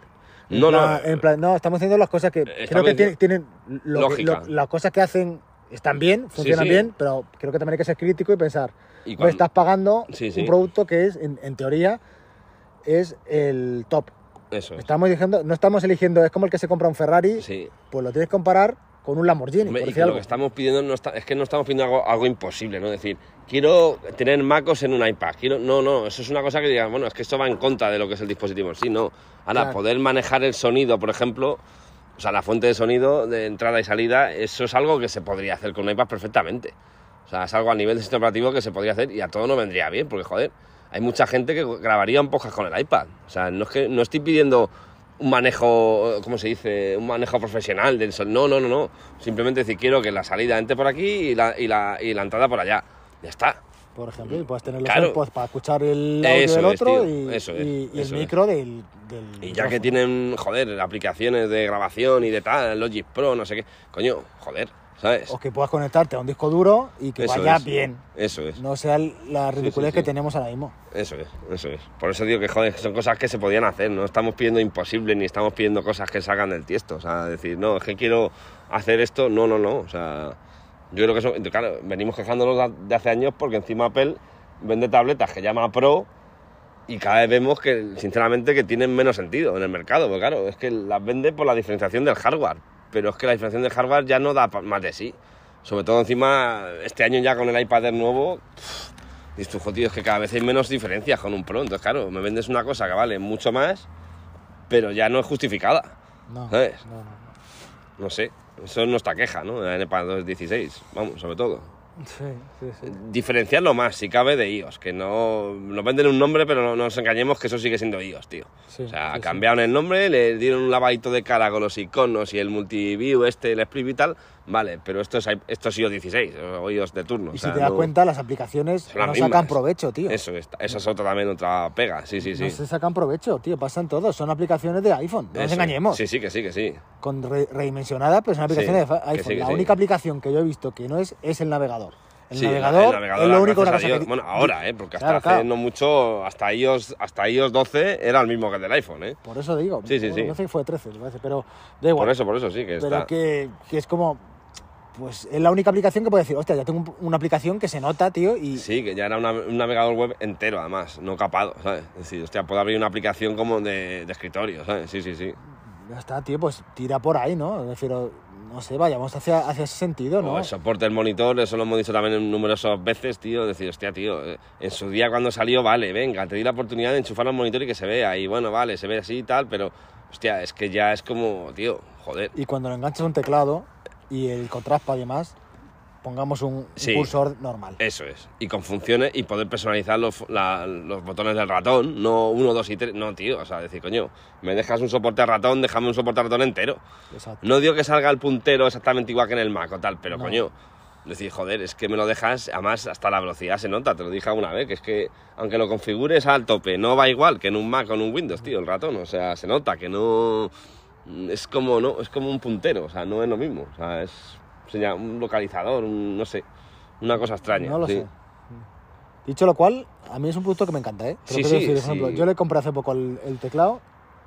No, estamos haciendo las cosas que creo que tienen lógica. las cosas que hacen están bien, funcionan sí. bien, pero creo que también hay que ser crítico y pensar, Y pues estás pagando Sí. un producto que es, en teoría, es el top. Eso es. No estamos eligiendo, es como el que se compra un Ferrari, Sí. pues lo tienes que comparar con un Lamborghini. Hombre, por y decir que lo algo. que estamos pidiendo es que no estamos pidiendo algo imposible, ¿no? Es decir, quiero tener MacOS en un iPad. No, eso es una cosa que digas, bueno, es que esto va en contra de lo que es el dispositivo en sí, no. Ahora, Claro. poder manejar el sonido, por ejemplo, o sea, la fuente de sonido de entrada y salida, eso es algo que se podría hacer con un iPad perfectamente. O sea, es algo a nivel de sistema operativo que se podría hacer y a todo no vendría bien, porque, joder, hay mucha gente que grabaría un podcast con el iPad. O sea, no estoy pidiendo un manejo, ¿cómo se dice? Un manejo profesional del sonido. No. Simplemente decir, quiero que la salida entre por aquí y la entrada por allá. Ya está. Por ejemplo, y puedes tener los Claro. AirPods para escuchar el audio Eso del es, otro tío. Eso es, y el eso es. micro del Y ya que tienen, joder, aplicaciones de grabación y de tal, Logic Pro, no sé qué, coño, joder, ¿sabes? O que puedas conectarte a un disco duro y que Eso vaya es. bien. Eso es. No sea la ridiculez sí. que tenemos ahora mismo. Eso es. Por eso digo que, joder, son cosas que se podían hacer, no estamos pidiendo imposible ni estamos pidiendo cosas que salgan del tiesto, o sea, decir, no, es que quiero hacer esto, no, o sea, yo creo que eso, claro, venimos quejándonos de hace años porque encima Apple vende tabletas que llama Pro y cada vez vemos que, sinceramente, que tienen menos sentido en el mercado, porque claro, es que las vende por la diferenciación del hardware, pero es que la diferenciación del hardware ya no da más de sí, sobre todo encima, este año ya con el iPad Air nuevo. Dices tú, tío, es que cada vez hay menos diferencias con un Pro. Entonces, claro, me vendes una cosa que vale mucho más, pero ya no es justificada. No, ¿Sabes? no. No sé, eso es nuestra queja, ¿no? En el iPad 2.16, vamos, sobre todo. Sí. Diferenciarlo más, si cabe, de iOS, que no nos venden un nombre, pero no nos engañemos que eso sigue siendo iOS, tío. Sí, o sea, sí, cambiaron el nombre, le dieron un lavadito de cara con los iconos y el multiview, el split y tal, vale, pero esto es iOS 16, o iOS de turno. Y o sea, si te das cuenta, las aplicaciones son las no mismas. sacan provecho, tío. Eso es también otra pega, sí. No se sacan provecho, tío, pasan todos. Son aplicaciones de iPhone, no nos engañemos. Sí, que sí. Con redimensionadas, pero son aplicaciones Sí, de que iPhone. sí, que La sí. única aplicación que yo he visto que no es el navegador. El Sí, navegador es lo único gracias una a cosa Dios. Bueno, ahora, porque hasta Claro, hace claro. no mucho, hasta iOS 12 era el mismo que el del iPhone, ¿eh? Por eso digo. Sí. No sé si fue 13, me parece, pero da igual. Por eso sí, que pero está. que es como... Pues es la única aplicación que puedo decir, hostia, ya tengo una aplicación que se nota, tío, y... Sí, que ya era un navegador web entero, además, no capado, ¿sabes? Es decir, hostia, puedo abrir una aplicación como de escritorio, ¿sabes? Sí. Ya está, tío, pues tira por ahí, ¿no? Es decir, no sé, vayamos hacia ese sentido, ¿no? O el soporte del monitor, eso lo hemos dicho también numerosas veces, tío. Decir, hostia, tío, en su día cuando salió, vale, venga, te di la oportunidad de enchufar al monitor y que se vea. Y bueno, vale, se ve así y tal, pero, hostia, es que ya es como, tío, joder. Y cuando le enganchas un teclado y el contraspa y demás, pongamos un Sí. cursor normal. Eso es. Y con funciones y poder personalizar los botones del ratón, no 1, 2 y 3. No, tío, o sea, decir, coño, me dejas un soporte a ratón, déjame un soporte a ratón entero. Exacto. No digo que salga el puntero exactamente igual que en el Mac o tal, pero No. coño, decir, joder, es que me lo dejas, además hasta la velocidad se nota, te lo dije alguna vez, que es que aunque lo configures al tope, no va igual que en un Mac o en un Windows, tío, el ratón, o sea, se nota que no... Es como un puntero, o sea, no es lo mismo, o sea, es un localizador, no sé, una cosa extraña. No lo sí. sé. Dicho lo cual, a mí es un producto que me encanta, ¿eh? Te lo Sí, quiero sí, decir, por sí. ejemplo, yo le compré hace poco el teclado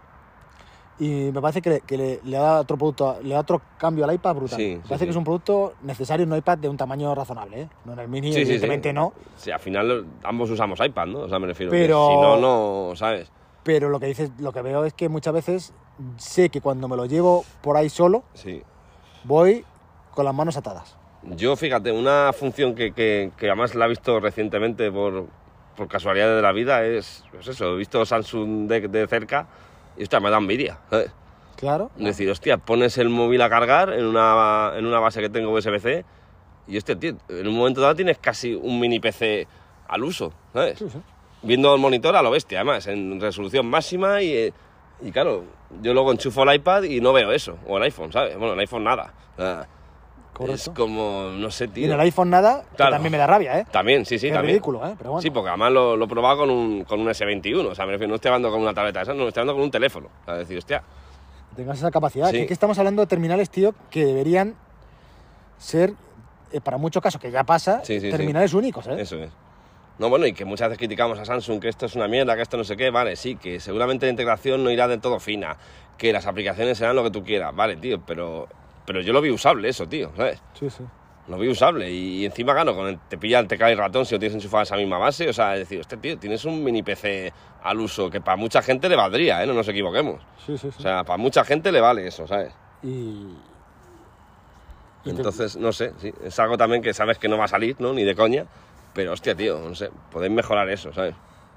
y me parece que le da otro producto, le da otro cambio al iPad brutal. Sí, Me sí, parece sí. que es un producto necesario en un iPad de un tamaño razonable, ¿eh? No en el mini, evidentemente no. Sí, al final ambos usamos iPad, ¿no? O sea, me refiero Pero- que si no, no, ¿sabes? Pero lo que dices, lo que veo es que muchas veces sé que cuando me lo llevo por ahí solo, Sí. voy con las manos atadas. Yo, fíjate, una función que además la he visto recientemente por casualidad de la vida, es pues eso, he visto Samsung de cerca y, hostia, me da envidia, ¿sabes? Claro. Es decir, hostia, pones el móvil a cargar en una base que tengo USB-C y, hostia, tío, en un momento dado tienes casi un mini PC al uso, ¿sabes? Sí, sí. Viendo el monitor a lo bestia, además, en resolución máxima y claro, yo luego enchufo el iPad y no veo eso, o el iPhone, ¿sabes? Bueno, el iPhone nada. O sea, Correcto. es como, no sé, Y tío. en el iPhone nada, que Claro. también me da rabia, ¿eh? También, sí, Que es también. ridículo, ¿eh? Pero bueno. Sí, porque además lo he probado con un S21, o sea, me refiero, no estoy hablando con una tableta esa, no, estoy hablando con un teléfono. O sea, decir, hostia, Tengas esa capacidad. Sí. Que estamos hablando de terminales, tío, que deberían ser, para muchos casos, que ya pasa, Sí, sí, terminales únicos, ¿eh? eso es. No, bueno, y que muchas veces criticamos a Samsung que esto es una mierda, que esto no sé qué, vale, sí, que seguramente la integración no irá del todo fina, que las aplicaciones serán lo que tú quieras, vale, tío, pero yo lo vi usable eso, tío, ¿sabes? Sí, sí. Lo vi usable y encima gano, te pilla el teclado y ratón si lo tienes enchufado a esa misma base, o sea, es decir, hostia, tío, tienes un mini PC al uso que para mucha gente le valdría, ¿eh? No nos equivoquemos. Sí, sí, sí. O sea, para mucha gente le vale eso, ¿sabes? y Entonces, no sé, sí, es algo también que sabes que no va a salir, ¿no? Ni de coña, pero hostia, tío, no sé, podéis mejorar eso, ¿sabes?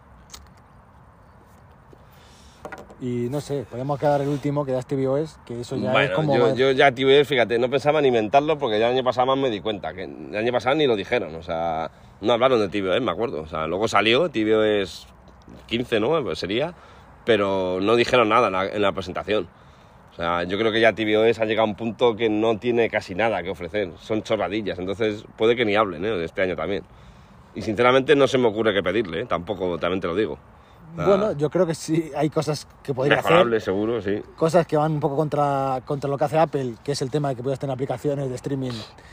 Y no sé, podemos quedar el último, que da tvOS, que eso ya es Bueno, como... yo ya tvOS, fíjate, no pensaba ni inventarlo porque ya el año pasado más me di cuenta, que el año pasado ni lo dijeron, o sea, no hablaron de tvOS, me acuerdo, o sea, luego salió tvOS 15, ¿no? Pues sería, pero no dijeron nada en la presentación. O sea, yo creo que ya tvOS ha llegado a un punto que no tiene casi nada que ofrecer, son chorradillas, entonces puede que ni hablen, ¿eh? De este año también. Y sinceramente no se me ocurre qué pedirle, ¿eh? Tampoco, también te lo digo. O sea, Bueno, yo creo que sí hay cosas que podría mejorable, hacer, seguro, sí. cosas que van un poco contra lo que hace Apple, que es el tema de que puedas tener aplicaciones de streaming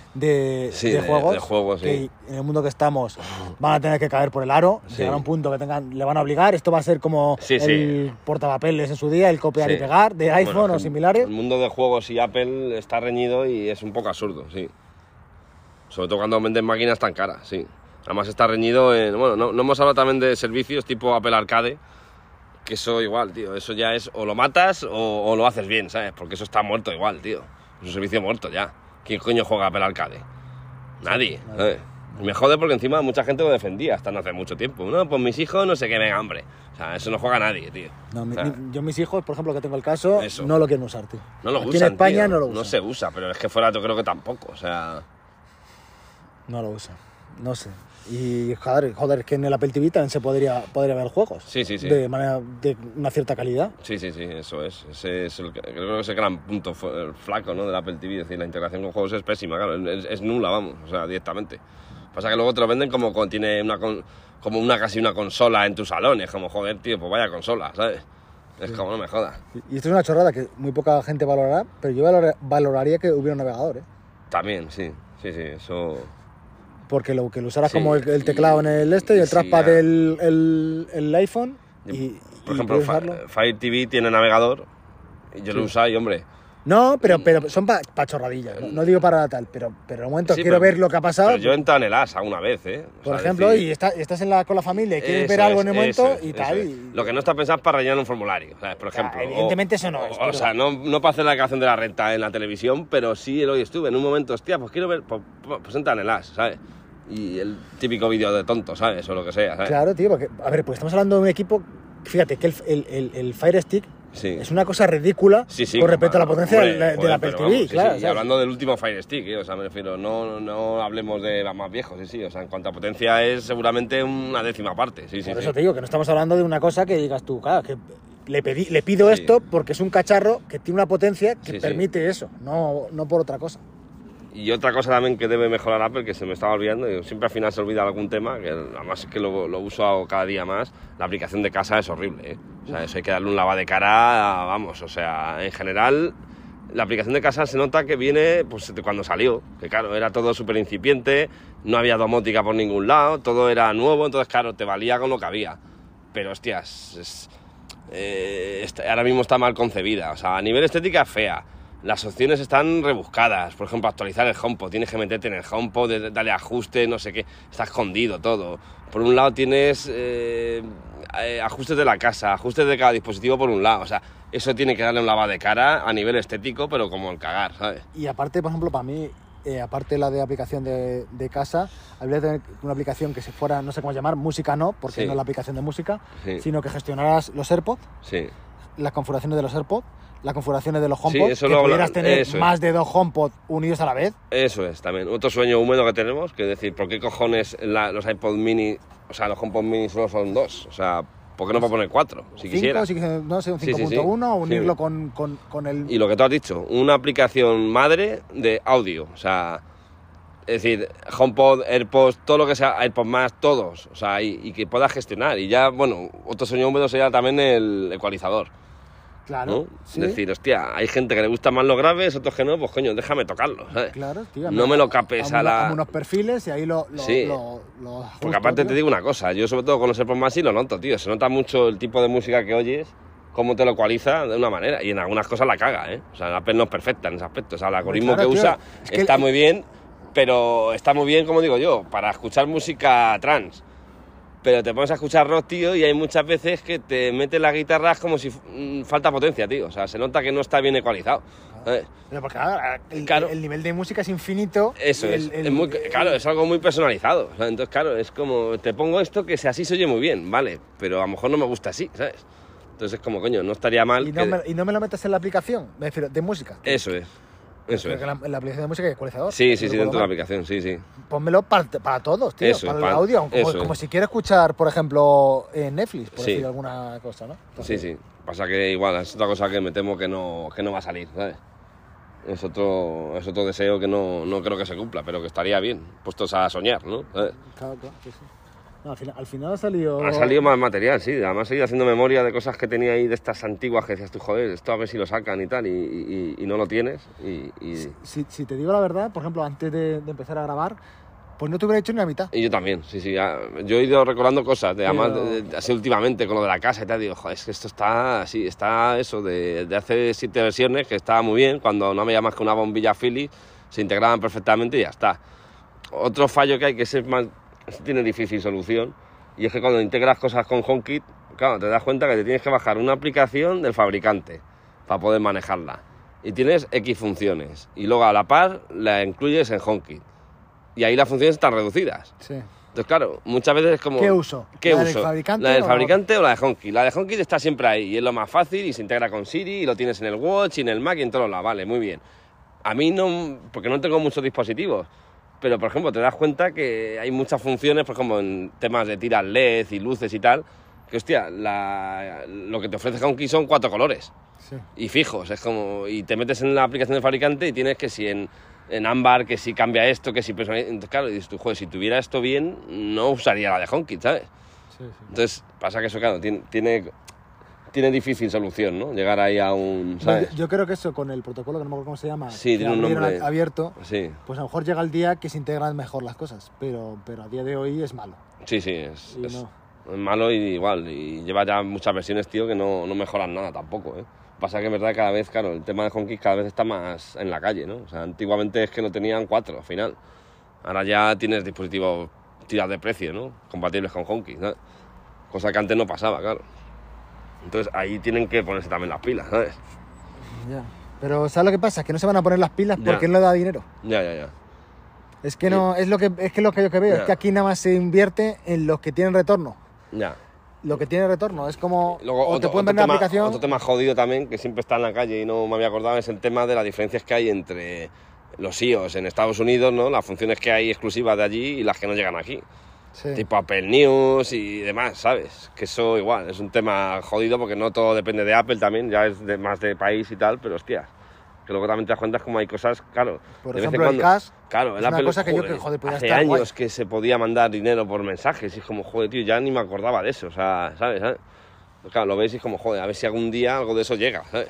Sí, de juegos, de juegos, sí. que en el mundo que estamos van a tener que caer por el aro, Sí. llegar a un punto que le van a obligar, esto va a ser como Sí, el sí. portapapeles en su día, el copiar Sí. y pegar de iPhone Bueno, o similares. El mundo de juegos y Apple está reñido y es un poco absurdo, sí. Sobre todo cuando venden máquinas tan caras, sí. Además está reñido en... Bueno, no hemos hablado también de servicios tipo Apple Arcade, que eso igual, tío. Eso ya es o lo matas o lo haces bien, ¿sabes? Porque eso está muerto igual, tío. Es un servicio muerto ya. ¿Quién coño juega Apple Arcade? Nadie, ¿sabes? Y me jode porque encima mucha gente lo defendía hasta no hace mucho tiempo. No, pues mis hijos no sé qué, venga, hombre. O sea, eso no juega nadie, tío. No, O sea, yo mis hijos, por ejemplo, que tengo el caso, Eso. no lo quieren usar, tío. no lo Aquí usan, en España tío. no lo usan. No se usa, pero es que fuera yo creo que tampoco, o sea... No lo usan, no sé. Y joder, es que en el Apple TV también se podría ver juegos. Sí, sí, sí. De una cierta calidad. Sí, eso es. Ese es creo que es el gran punto flaco, ¿no? Del Apple TV. Es decir, la integración con juegos es pésima, claro. Es nula, vamos. O sea, directamente. Pasa que luego te lo venden como tiene casi una consola en tu salón. Y es como, joder, tío, pues vaya consola, ¿sabes? Es como, no me jodas. Y esto es una chorrada que muy poca gente valorará, pero yo valoraría que hubiera un navegador, ¿eh? También, sí, eso... Porque que lo usaras Sí, como el teclado en el y el sí, trackpad ya. el iPhone. Por y ejemplo, puedes usarlo. Fire TV tiene navegador. Y yo lo uso y, hombre... No, pero son pa chorradillas. No digo para tal, pero en el momento Sí, quiero pero- ver lo que ha pasado. Pero yo he entrado en el AS alguna vez, ¿eh? O Por sea, ejemplo, decir- y estás con la familia y quieres ver Eso algo es, en el momento eso es, y tal. eso es. y- Lo que no está pensado es para rellenar un formulario, ¿sabes? Por ejemplo. evidentemente eso no es, O pero- sea, no para hacer la declaración de la renta en la televisión, pero sí hoy estuve en un momento, hostia, pues quiero ver, pues entra en el AS, ¿sabes? Y el típico vídeo de tonto, ¿sabes? O lo que sea, ¿sabes? Claro, tío, porque, a ver, pues estamos hablando de un equipo. Fíjate que el Fire Stick Sí. es una cosa ridícula Sí, sí, con respecto a la hombre, potencia hombre, del joder, Apple pero TV, vamos, sí, claro. sí, y ¿sabes? hablando del último Fire Stick, o sea, me refiero, no hablemos de más viejos, sí, o sea, en cuanto a potencia es seguramente una décima parte, sí, Por sí. eso te digo que no estamos hablando de una cosa que digas tú, claro, que le pido Sí. esto porque es un cacharro que tiene una potencia que Sí, sí. permite eso, no por otra cosa. Y otra cosa también que debe mejorar Apple, que se me estaba olvidando, y siempre al final se olvida algún tema, que además es que lo uso cada día más, la aplicación de casa es horrible, ¿eh? O sea, eso hay que darle un lavado de cara, vamos, o sea, en general, la aplicación de casa se nota que viene pues de cuando salió, que claro, era todo súper incipiente, no había domótica por ningún lado, todo era nuevo, entonces claro, te valía con lo que había. Pero hostias, ahora mismo está mal concebida, o sea, a nivel estética es fea. Las opciones están rebuscadas, por ejemplo, actualizar el HomePod, tienes que meterte en el HomePod, darle ajuste, no sé qué, está escondido todo. Por un lado tienes ajustes de la casa, ajustes de cada dispositivo por un lado, o sea, eso tiene que darle un lavado de cara a nivel estético, pero como el cagar, ¿sabes? Y aparte, por ejemplo, para mí, aparte de la de aplicación de casa, habría de tener una aplicación que se fuera, no sé cómo llamar, música no, porque Sí. no es la aplicación de música, Sí. sino que gestionaras los AirPods, Sí. las configuraciones de los AirPods, las configuraciones de los Sí, HomePod, eso que lo habla- pudieras tener eso es. más de 2 HomePod unidos a la vez. Eso es también. Otro sueño húmedo que tenemos, que es decir, ¿por qué cojones los iPod mini, o sea, los HomePod mini solo son 2? O sea, ¿por qué no puedo poner 4? Si quisiera. No sé, un Sí, sí, 5.1, sí. unirlo Sí. con el... Y lo que tú has dicho, una aplicación madre de audio, o sea, es decir, HomePod, AirPods, todo lo que sea, AirPods más, todos, o sea, y que puedas gestionar. Y ya, bueno, otro sueño húmedo sería también el ecualizador, Claro, ¿no? sí. Es decir, hostia, hay gente que le gusta más los graves, otros que no, pues coño, déjame tocarlo, ¿sabes? Claro, tío, No me lo capes a la... unos perfiles y ahí lo Sí. ajusto, Porque aparte tío. te digo una cosa, yo sobre todo con los AirPods más sí lo noto, tío. Se nota mucho el tipo de música que oyes, cómo te lo ecualiza de una manera. Y en algunas cosas la caga, ¿eh? O sea, Apple no es perfecta en ese aspecto. O sea, el algoritmo claro, que tío. usa Es que está muy bien, pero está muy bien, como digo yo, para escuchar música trans. Pero te pones a escuchar rock, tío, y hay muchas veces que te mete la guitarra como si falta potencia, tío. O sea, se nota que no está bien ecualizado. ¿sabes? Pero porque claro, Claro. el nivel de música es infinito. Eso y es, claro, es algo muy personalizado. O sea, entonces, claro, es como, te pongo esto que si así se oye muy bien, vale, pero a lo mejor no me gusta así, ¿sabes? Entonces es como, coño, no estaría mal Y que... no me lo metes en la aplicación, me refiero, de música. Eso es, eso es. Porque en la aplicación de música hay ecualizador. Sí, no sí, sí, recuerdo dentro de la mal. aplicación, sí, sí. Pónmelo para todos, tío, Eso, para el para- audio, como, eso como es. si quieres escuchar, por ejemplo, Netflix, por Sí. decir alguna cosa, ¿no? Sí, sí. Pasa que igual, es otra cosa que me temo que no va a salir, ¿sabes? Es otro deseo que no creo que se cumpla, pero que estaría bien, puestos a soñar, ¿no? ¿Sabes? Claro, sí, sí. No, al final ha salido... Ha salido más material, sí. Además he ido haciendo memoria de cosas que tenía ahí de estas antiguas que decías tú, joder, esto a ver si lo sacan y tal, y no lo tienes. Si te digo la verdad, por ejemplo, antes de empezar a grabar, pues no te hubiera hecho ni la mitad. Y yo también, sí, sí. Yo he ido recordando cosas, además, Pero- así últimamente, con lo de la casa y tal, digo, joder, es que esto está así, está eso, de hace 7 versiones, que estaba muy bien, cuando no había más que una bombilla Philips, se integraban perfectamente y ya está. Otro fallo que hay, que ese tiene difícil solución, y es que cuando integras cosas con HomeKit, claro, te das cuenta que te tienes que bajar una aplicación del fabricante para poder manejarla. Y tienes X funciones, y luego a la par la incluyes en HomeKit. Y ahí las funciones están reducidas. Sí. Entonces, claro, muchas veces es como... ¿Qué uso? ¿Qué ¿La uso? del fabricante ¿La del o- fabricante o la de HomeKit? La de HomeKit está siempre ahí y es lo más fácil y se integra con Siri y lo tienes en el Watch y en el Mac y en todos lados. Vale, muy bien. A mí no... porque no tengo muchos dispositivos. Pero, por ejemplo, te das cuenta que hay muchas funciones, por ejemplo, en temas de tiras LED y luces y tal, que, hostia, lo que te ofrece HomeKit son 4 colores. Sí. Y fijos, es como... Y te metes en la aplicación del fabricante y tienes que si en ámbar, que si cambia esto, que si personaliza... Entonces, claro, dices tú, joder, si tuviera esto bien, no usaría la de HomeKit, ¿sabes? Sí, sí. Entonces, pasa que eso, claro, tiene difícil solución, ¿no? Llegar ahí a un... No, ¿sabes? yo creo que eso con el protocolo, que no me acuerdo cómo se llama, Sí, que tiene un abrieron nombre. abierto, Sí, pues a lo mejor llega el día que se integran mejor las cosas, pero a día de hoy es malo. sí, es Y no. malo y igual. Y lleva ya muchas versiones, tío, que no mejoran nada tampoco, ¿eh? Pasa que es verdad que cada vez, claro, el tema de HomeKit cada vez está más en la calle, ¿no? O sea, antiguamente es que no tenían 4 al final. Ahora ya tienes dispositivos tiras de precio, ¿no? Compatibles con HomeKit, ¿sabes? Cosa que antes no pasaba, claro. Entonces ahí tienen que ponerse también las pilas, ¿sabes? Ya. Pero ¿sabes lo que pasa? Que no se van a poner las pilas Ya. porque no da dinero. Ya. Es que no, es lo que yo que veo, Ya. es que aquí nada más se invierte en los que tienen retorno. Ya. Lo que tiene retorno, es como Luego, o te pueden vender una aplicación. otro tema jodido también, que siempre está en la calle y no me había acordado, es el tema de las diferencias que hay entre los iOS en Estados Unidos, ¿no? Las funciones que hay exclusivas de allí y las que no llegan aquí. Sí. Tipo Apple News y demás, ¿sabes? Que eso igual, es un tema jodido porque no todo depende de Apple también, ya es más de país y tal, pero hostia, que luego también te das cuenta como hay cosas, claro, Por de vez en ejemplo, el cuando- cash claro, es una cosa que yo que, joder, podía hace estar años guay. que se podía mandar dinero por mensajes y es como, joder, tío, ya ni me acordaba de eso, o sea, ¿sabes? Pues claro, lo ves y es como, joder, a ver si algún día algo de eso llega, ¿sabes?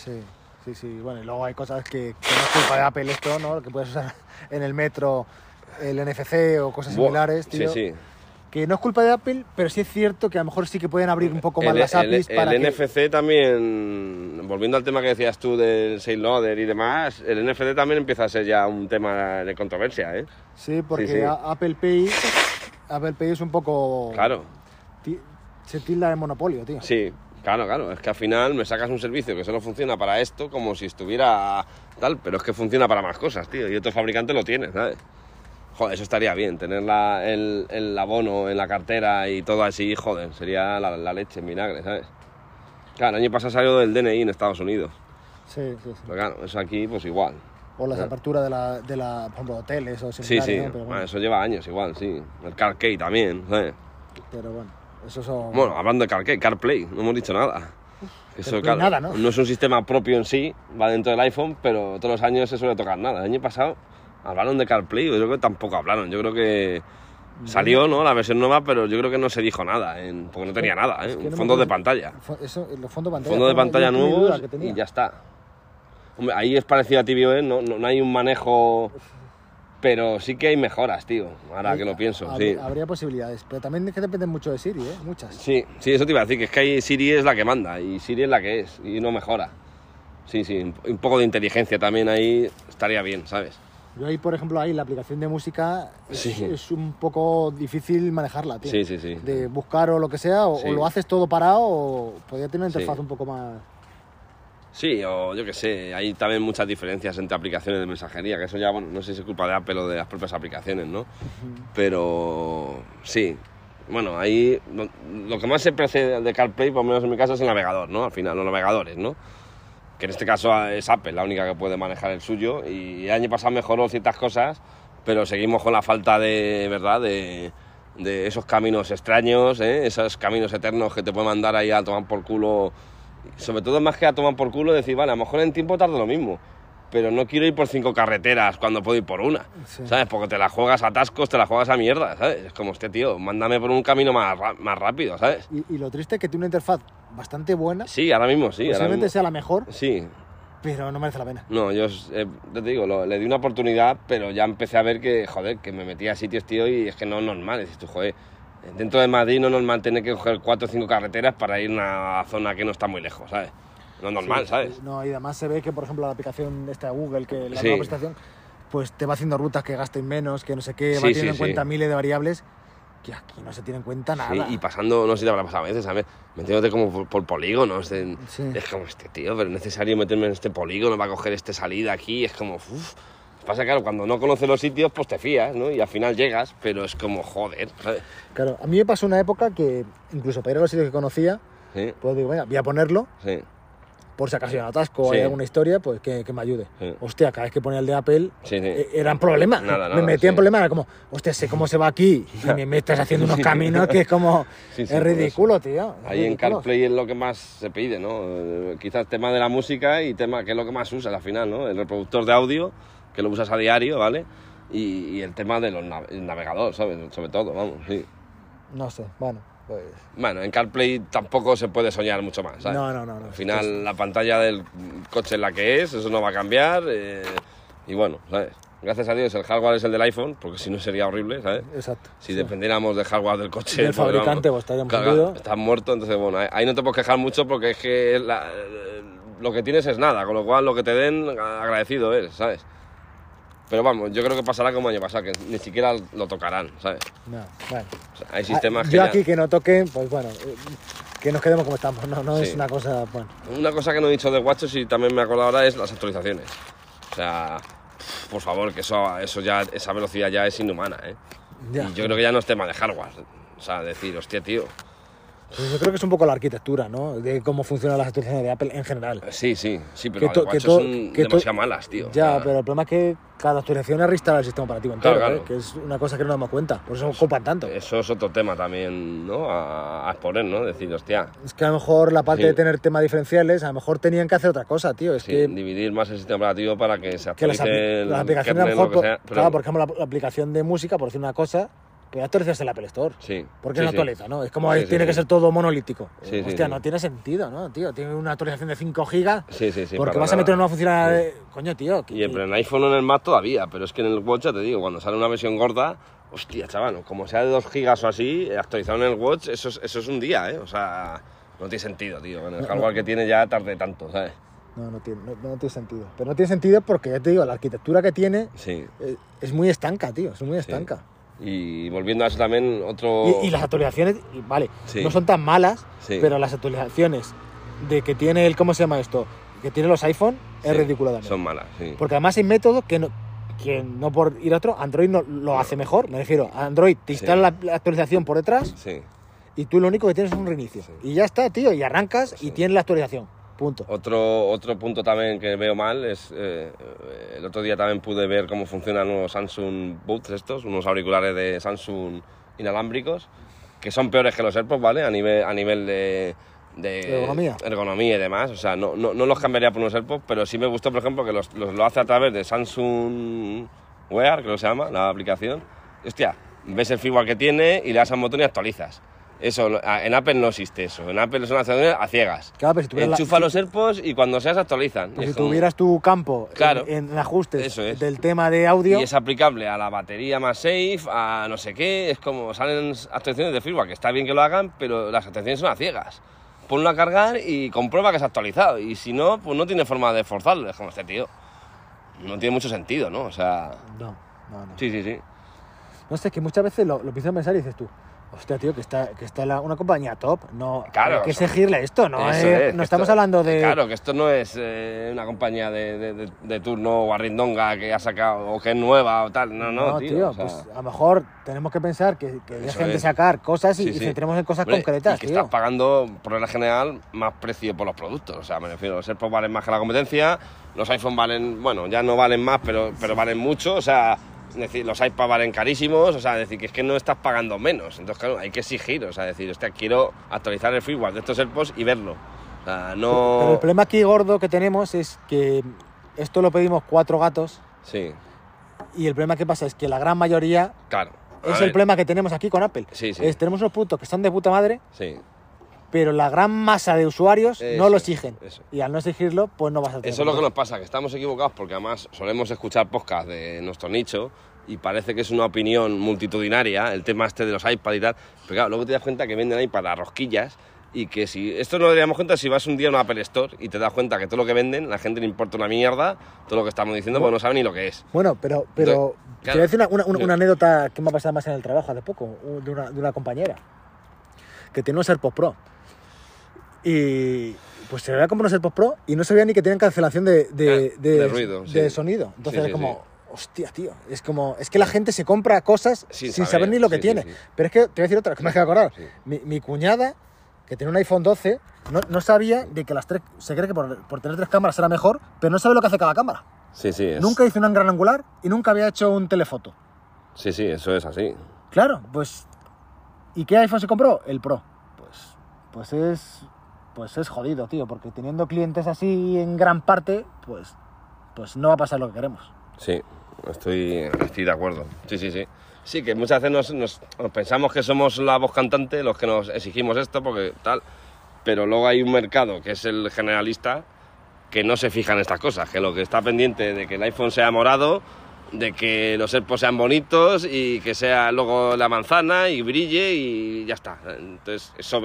Sí. Bueno, y luego hay cosas que no es culpa de Apple esto, ¿no? Que puedes usar en el metro el NFC o cosas Buah, similares, tío. Sí. Que no es culpa de Apple, pero sí es cierto que a lo mejor sí que pueden abrir un poco más las APIs para el que... NFC también, volviendo al tema que decías tú del SailLoader y demás, el NFC también empieza a ser ya un tema de controversia, ¿eh? Sí, porque Sí. Apple Pay es un poco... Claro, Se tilda de monopolio, tío. sí, Claro, es que al final me sacas un servicio que solo funciona para esto como si estuviera tal, pero es que funciona para más cosas, tío, y otros fabricantes lo tienen, ¿sabes? Joder, eso estaría bien, tener el abono en la cartera y todo así, joder, sería la leche en vinagre, ¿sabes? Claro, el año pasado salió del DNI en Estados Unidos, Sí. pero claro, eso aquí pues igual. O las Ya. aperturas por ejemplo, hoteles o Sí, similares, sí, ¿no? Pero bueno, eso lleva años igual, sí. El CarKey también, ¿sabes? pero bueno, eso son... Bueno, hablando de CarKey, CarPlay, no hemos dicho nada. Eso, CarPlay claro, nada, ¿no? no es un sistema propio en sí, va dentro del iPhone, pero todos los años se suele tocar nada. El año pasado hablaron de CarPlay, yo creo que tampoco hablaron. Yo creo que salió, ¿no?, la versión nueva, pero yo creo que no se dijo nada, porque no tenía nada, ¿eh? Es que no me Fondos de acuerdo. pantalla. Eso, los fondos de pantalla. Fondos de fue pantalla la última duda nuevos que tenía. y ya está. Hombre, ahí es parecido a tvOS, no hay un manejo, pero sí que hay mejoras, tío, ahora que lo pienso, sí. Habría posibilidades, pero también es que dependen mucho de Siri, ¿eh? Muchas. Sí, eso te iba a decir, que es que ahí Siri es la que manda y Siri es la que es y no mejora. Sí, un poco de inteligencia también ahí estaría bien, ¿sabes? Yo ahí, por ejemplo, ahí la aplicación de música Sí. es un poco difícil manejarla, tío. Sí. De buscar o lo que sea, o Sí. lo haces todo parado o podría tener una Sí. interfaz un poco más... Sí, o yo qué sé, hay también muchas diferencias entre aplicaciones de mensajería, que eso ya, bueno, no sé si es culpa de Apple o de las propias aplicaciones, ¿no? Pero sí, bueno, ahí lo que más se parece de CarPlay, por lo menos en mi caso, es el navegador, ¿no? Al final, los navegadores, ¿no? Que en este caso es Apple la única que puede manejar el suyo, y el año pasado mejoró ciertas cosas, pero seguimos con la falta de, ¿verdad?, de esos caminos extraños, ¿eh? Esos caminos eternos que te pueden mandar ahí a tomar por culo. Sobre todo, más que a tomar por culo, decir, vale, a lo mejor en tiempo tarda lo mismo, pero no quiero ir por 5 carreteras cuando puedo ir por una, Sí. ¿sabes? Porque te la juegas a atascos, te la juegas a mierda, ¿sabes? Es como, tío, mándame por un camino más rápido, ¿sabes? Y lo triste es que tiene una interfaz bastante buena, Sí, ahora mismo sí. posiblemente sea la mejor, Sí, pero no merece la pena. no, yo te digo, le di una oportunidad, pero ya empecé a ver que, joder, que me metía a sitios, tío, y es que no es normal. Dices tú, joder, dentro de Madrid no es normal tener que coger 4 o 5 carreteras para ir a una zona que no está muy lejos, ¿sabes? No es normal, Sí, ¿sabes? No, y además se ve que, por ejemplo, la aplicación esta de Google, que la Sí. nueva prestación, pues te va haciendo rutas que gasten menos, que no sé qué, va Sí, teniendo en sí. cuenta miles de variables que aquí no se tiene en cuenta nada. Sí, y pasando, no sé si te habrá pasado a veces, ¿sabes? Metiéndote como por polígonos. Sí. Es como, tío, pero es necesario meterme en este polígono para coger esta salida aquí. Es como, uff. Pasa, claro, cuando no conoces los sitios, pues te fías, ¿no? Y al final llegas, pero es como, joder, ¿sabes? Claro, a mí me pasó una época que, incluso para ir a los sitios que conocía, Sí, pues digo, venga, voy a ponerlo, sí. por si acaso hay un atasco o Sí. hay alguna historia, pues que me ayude. Sí. Hostia, cada vez que ponía el de Apple, Sí. eran problemas. Nada, me metía en sí. problemas, era como, hostia, sé cómo se va aquí y me estás haciendo unos caminos que es como, Sí, es por ridículo, tío. es Ahí en ridículo. CarPlay es lo que más se pide, ¿no? Quizás tema de la música y tema que es lo que más usas al final, ¿no? El reproductor de audio, que lo usas a diario, ¿vale? Y el tema del navegador, ¿sabes? Sobre todo, vamos, sí. No sé, bueno, pues... Bueno, en CarPlay tampoco se puede soñar mucho más, ¿sabes? No. Al final la pantalla del coche es la que es, eso no va a cambiar, y bueno, ¿sabes? Gracias a Dios el hardware es el del iPhone, porque si no sería horrible, ¿sabes? Exacto. Si sí. dependiéramos del hardware del coche... Del pues, fabricante, vamos, pues estaríamos claro, jodidos. estás muerto, entonces bueno, ahí no te puedes quejar mucho porque es que lo que tienes es nada, con lo cual lo que te den agradecido es, ¿sabes? Pero vamos, yo creo que pasará como el año pasado, que ni siquiera lo tocarán, ¿sabes? No, bueno. O sea, hay sistemas que Yo ya- aquí que no toquen, pues bueno, que nos quedemos como estamos, no Sí. es una cosa, bueno. Una cosa que no he dicho de WatchOS y también me acuerdo ahora es las actualizaciones. O sea, por favor, que eso ya, esa velocidad ya es inhumana, ¿eh? Ya. Y yo creo que ya no es tema de hardware. O sea, decir, hostia, tío. Pues yo creo que es un poco la arquitectura, ¿no? De cómo funcionan las actualizaciones de Apple en general. Sí, pero Que las to- de que WatchOS to- son que to- demasiado malas, tío. O Ya, sea, pero el problema es que cada actualización es reinstalar el sistema operativo entero, Claro, claro. que es una cosa que no nos damos cuenta, por eso ocupan tanto. Eso es otro tema también, ¿no? A exponer, ¿no? Decir, hostia, Es que a lo mejor la parte Sí. de tener temas diferenciales, a lo mejor tenían que hacer otra cosa, tío. Es sí, que dividir más el sistema operativo para que se las actualice las aplicaciones, a lo kernel, mejor, lo que sea. Pero, claro, por ejemplo, la aplicación de música, por decir una cosa, puede actualizarse en la Apple Store. sí. ¿Por qué sí, no sí. actualiza, no? Es como Sí, sí, tiene que sí. ser todo monolítico. Sí, sí, Hostia, sí. no tiene sentido, ¿no, tío? Tiene una actualización de 5 gigas Sí, porque para vas a meter nada. una funcionalidad Coño, tío. Y pero en iPhone o en el Mac todavía, pero es que en el Watch ya te digo, cuando sale una versión gorda, hostia, chaval, como sea de 2 gigas o así, actualizado en el Watch, eso es un día, ¿eh? O sea, no tiene sentido, tío. En el hardware que tiene ya tarde tanto, ¿sabes? No tiene sentido. Pero no tiene sentido porque, ya te digo, la arquitectura que tiene Sí. es muy estanca, tío. Es muy estanca. Y volviendo a eso también, otro... Y las actualizaciones, vale, Sí. no son tan malas, Sí. pero las actualizaciones de que tiene el, ¿cómo se llama esto? Que tiene los iPhone, es Sí, ridículo también. Son malas, sí. Porque además hay métodos que no por ir a otro, Android no lo hace mejor. Me refiero, Android te instala la actualización por detrás Sí. y tú lo único que tienes es un reinicio. Sí. Y ya está, tío, y arrancas y Sí. tienes la actualización. Punto. Otro punto también que veo mal es, el otro día también pude ver cómo funcionan los Samsung Buds estos, unos auriculares de Samsung inalámbricos, que son peores que los AirPods, ¿vale? A nivel de ergonomía y demás. O sea, no los cambiaría por unos AirPods, pero sí me gustó, por ejemplo, que lo hace a través de Samsung Wear, creo que se llama, la aplicación. Y, hostia, ves el firmware que tiene y le das al botón y actualizas. Eso, en Apple no existe eso. En Apple son actualizaciones a ciegas. Claro, pero si tuvieras Enchufa los AirPods y cuando seas actualizan. pues Y si es como- tuvieras tu campo Claro. en ajustes Eso es. del tema de audio, Y es aplicable a la batería más safe, a no sé qué. Es como salen actualizaciones de firmware, que está bien que lo hagan, pero las actualizaciones son a ciegas. Ponlo a cargar y comprueba que se ha actualizado. Y si no, pues no tiene forma de forzarlo. Es como este tío. No tiene mucho sentido, ¿no? O sea... no. Sí. No sé, es que muchas veces lo empiezas a pensar y dices tú, hostia, tío, que está una compañía top, no Claro, hay que eso- exigirle esto, no, Eso es, no que estamos esto- hablando de... Claro, que esto no es una compañía de turno o arrindonga que ha sacado o que es nueva o tal. No, tío. O sea, pues a lo mejor tenemos que pensar que dejen de es. sacar cosas y, Sí, y sí. centremos en cosas Hombre, concretas, y que tío. estás pagando, por regla general, más precio por los productos. O sea, me refiero, los AirPods valen más que la competencia, los iPhone valen, bueno, ya no valen más, pero valen mucho. O sea, es decir, los iPads valen carísimos. O sea, es decir, que es que no estás pagando menos. Entonces, claro, hay que exigir. O sea, decir, hostia, quiero actualizar el firmware de estos AirPods y verlo. O sea, no... Pero el problema aquí gordo que tenemos es que esto lo pedimos 4 gatos Sí, y el problema que pasa es que la gran mayoría claro. A es ver, el problema que tenemos aquí con Apple. Sí. Tenemos unos productos que están de puta madre, Sí. pero la gran masa de usuarios Eso, no lo exigen. eso. Y al no exigirlo, pues no vas a tener. Eso es lo que nos pasa, que estamos equivocados porque además solemos escuchar podcasts de nuestro nicho y parece que es una opinión multitudinaria, el tema este de los iPads y tal, pero claro, luego te das cuenta que venden iPads a rosquillas y que si... Esto no lo daríamos cuenta si vas un día a una Apple Store y te das cuenta que todo lo que venden, la gente le importa una mierda, todo lo que estamos diciendo, porque no sabe ni lo que es. Bueno, pero Entonces, te voy a decir una claro. anécdota que me ha pasado más en el trabajo hace poco, de una compañera que tiene unos AirPods Pro. Y pues se le había comprado unos AirPods Pro y no sabía ni que tenían cancelación de ruido, de sí. sonido. Entonces Sí, era sí, como, hostia, tío, es que la gente se compra cosas Sin sin saber, saber ni lo que sí, tiene. sí, sí. Pero es que te voy a decir otra, que me acabo de acordar. Sí. Mi cuñada, que tiene un iPhone 12, no sabía de que las tres, se cree que por tener 3 cámaras era mejor, pero no sabe lo que hace cada cámara. Sí, Nunca hizo un gran angular y nunca había hecho un telefoto. Sí, eso es así. Claro, pues... ¿Y qué iPhone se compró? El Pro. Pues es jodido, tío, porque teniendo clientes así en gran parte, pues no va a pasar lo que queremos. Sí, estoy de acuerdo. Sí. Sí, que muchas veces nos pensamos que somos la voz cantante los que nos exigimos esto, porque tal, pero luego hay un mercado que es el generalista que no se fija en estas cosas, que lo que está pendiente de que el iPhone sea morado, de que los AirPods sean bonitos y que sea luego la manzana y brille y ya está. Entonces eso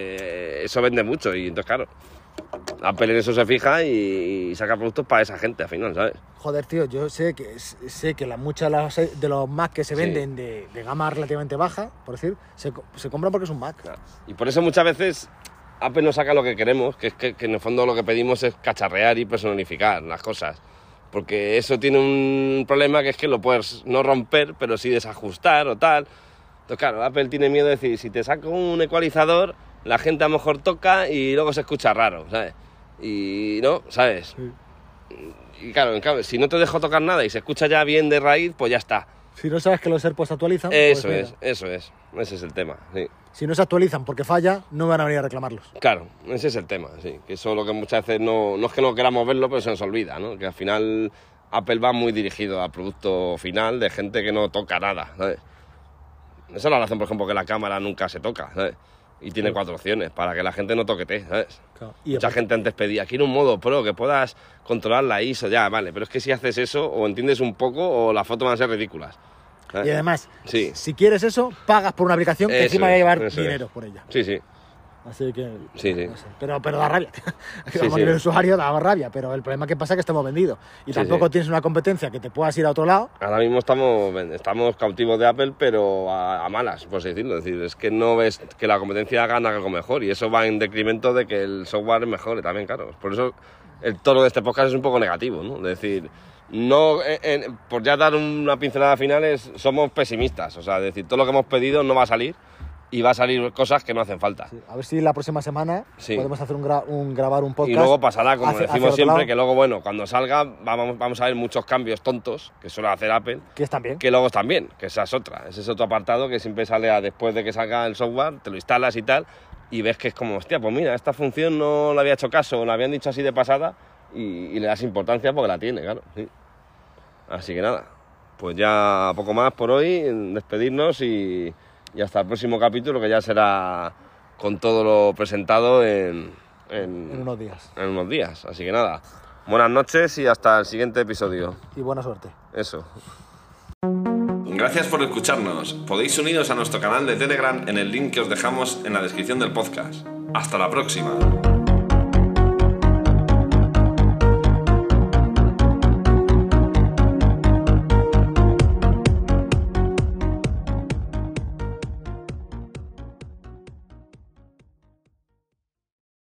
vende mucho y entonces claro, Apple en eso se fija y saca productos para esa gente al final, ¿sabes? Joder, tío, yo sé que muchas de los Mac que se venden de gama relativamente baja, por decir, se compran porque es un Mac. Claro. Y por eso muchas veces Apple no saca lo que queremos, que es que en el fondo lo que pedimos es cacharrear y personificar las cosas. Porque eso tiene un problema que es que lo puedes no romper, pero sí desajustar o tal. Entonces, claro, Apple tiene miedo de decir, si te saco un ecualizador, la gente a lo mejor toca y luego se escucha raro, ¿sabes? Y no, ¿sabes? Sí. Y claro, si no te dejo tocar nada y se escucha ya bien de raíz, pues ya está. Si no sabes que los AirPods se actualizan, Eso pues es, mira. ese es el tema, sí. Si no se actualizan porque falla, no van a venir a reclamarlos. Claro, ese es el tema, sí. Que eso es lo que muchas veces no es que no queramos verlo, pero se nos olvida, ¿no? Que al final Apple va muy dirigido a producto final de gente que no toca nada, ¿sabes? Esa es la razón, por ejemplo, que la cámara nunca se toca, ¿sabes? Y tiene 4 opciones, para que la gente no toquete, ¿sabes? Claro. Mucha gente antes pedía, quiero un modo pro, que puedas controlar la ISO, ya, vale, pero es que si haces eso, o entiendes un poco, o las fotos van a ser ridículas. Y además, Sí. si quieres eso, pagas por una aplicación que Eso encima va a es, llevar eso dinero es. por ella. Sí. Así que... Sí, sí. No sé. Pero da rabia. Sí, Como sí. nivel usuario da rabia, pero el problema que pasa es que estamos vendidos. Y Sí, tampoco sí. tienes una competencia que te puedas ir a otro lado. Ahora mismo estamos cautivos de Apple, pero a malas, por así decirlo. Es decir, es que no ves que la competencia gana algo mejor y eso va en decremento de que el software mejore también, claro. Por eso el tono de este podcast es un poco negativo, ¿no? Es decir, no, por ya dar una pincelada final, somos pesimistas. O sea, es decir, todo lo que hemos pedido no va a salir y va a salir cosas que no hacen falta. Sí, a ver si la próxima semana Sí. podemos hacer grabar un podcast. Y luego pasará, como hacia decimos otro siempre, lado, que luego, bueno, cuando salga vamos a ver muchos cambios tontos que suele hacer Apple, que están bien. que luego están bien, que esa es otra. Ese es otro apartado que siempre sale después de que salga el software, te lo instalas y tal, y ves que es como, hostia, pues mira, esta función no le había hecho caso, o la habían dicho así de pasada, y le das importancia porque la tiene, claro. Sí. Así que nada, pues ya poco más por hoy, despedirnos y hasta el próximo capítulo, que ya será con todo lo presentado en unos días. en unos días. Así que nada, buenas noches y hasta el siguiente episodio. Y buena suerte. Eso. Gracias por escucharnos. Podéis uniros a nuestro canal de Telegram en el link que os dejamos en la descripción del podcast. Hasta la próxima.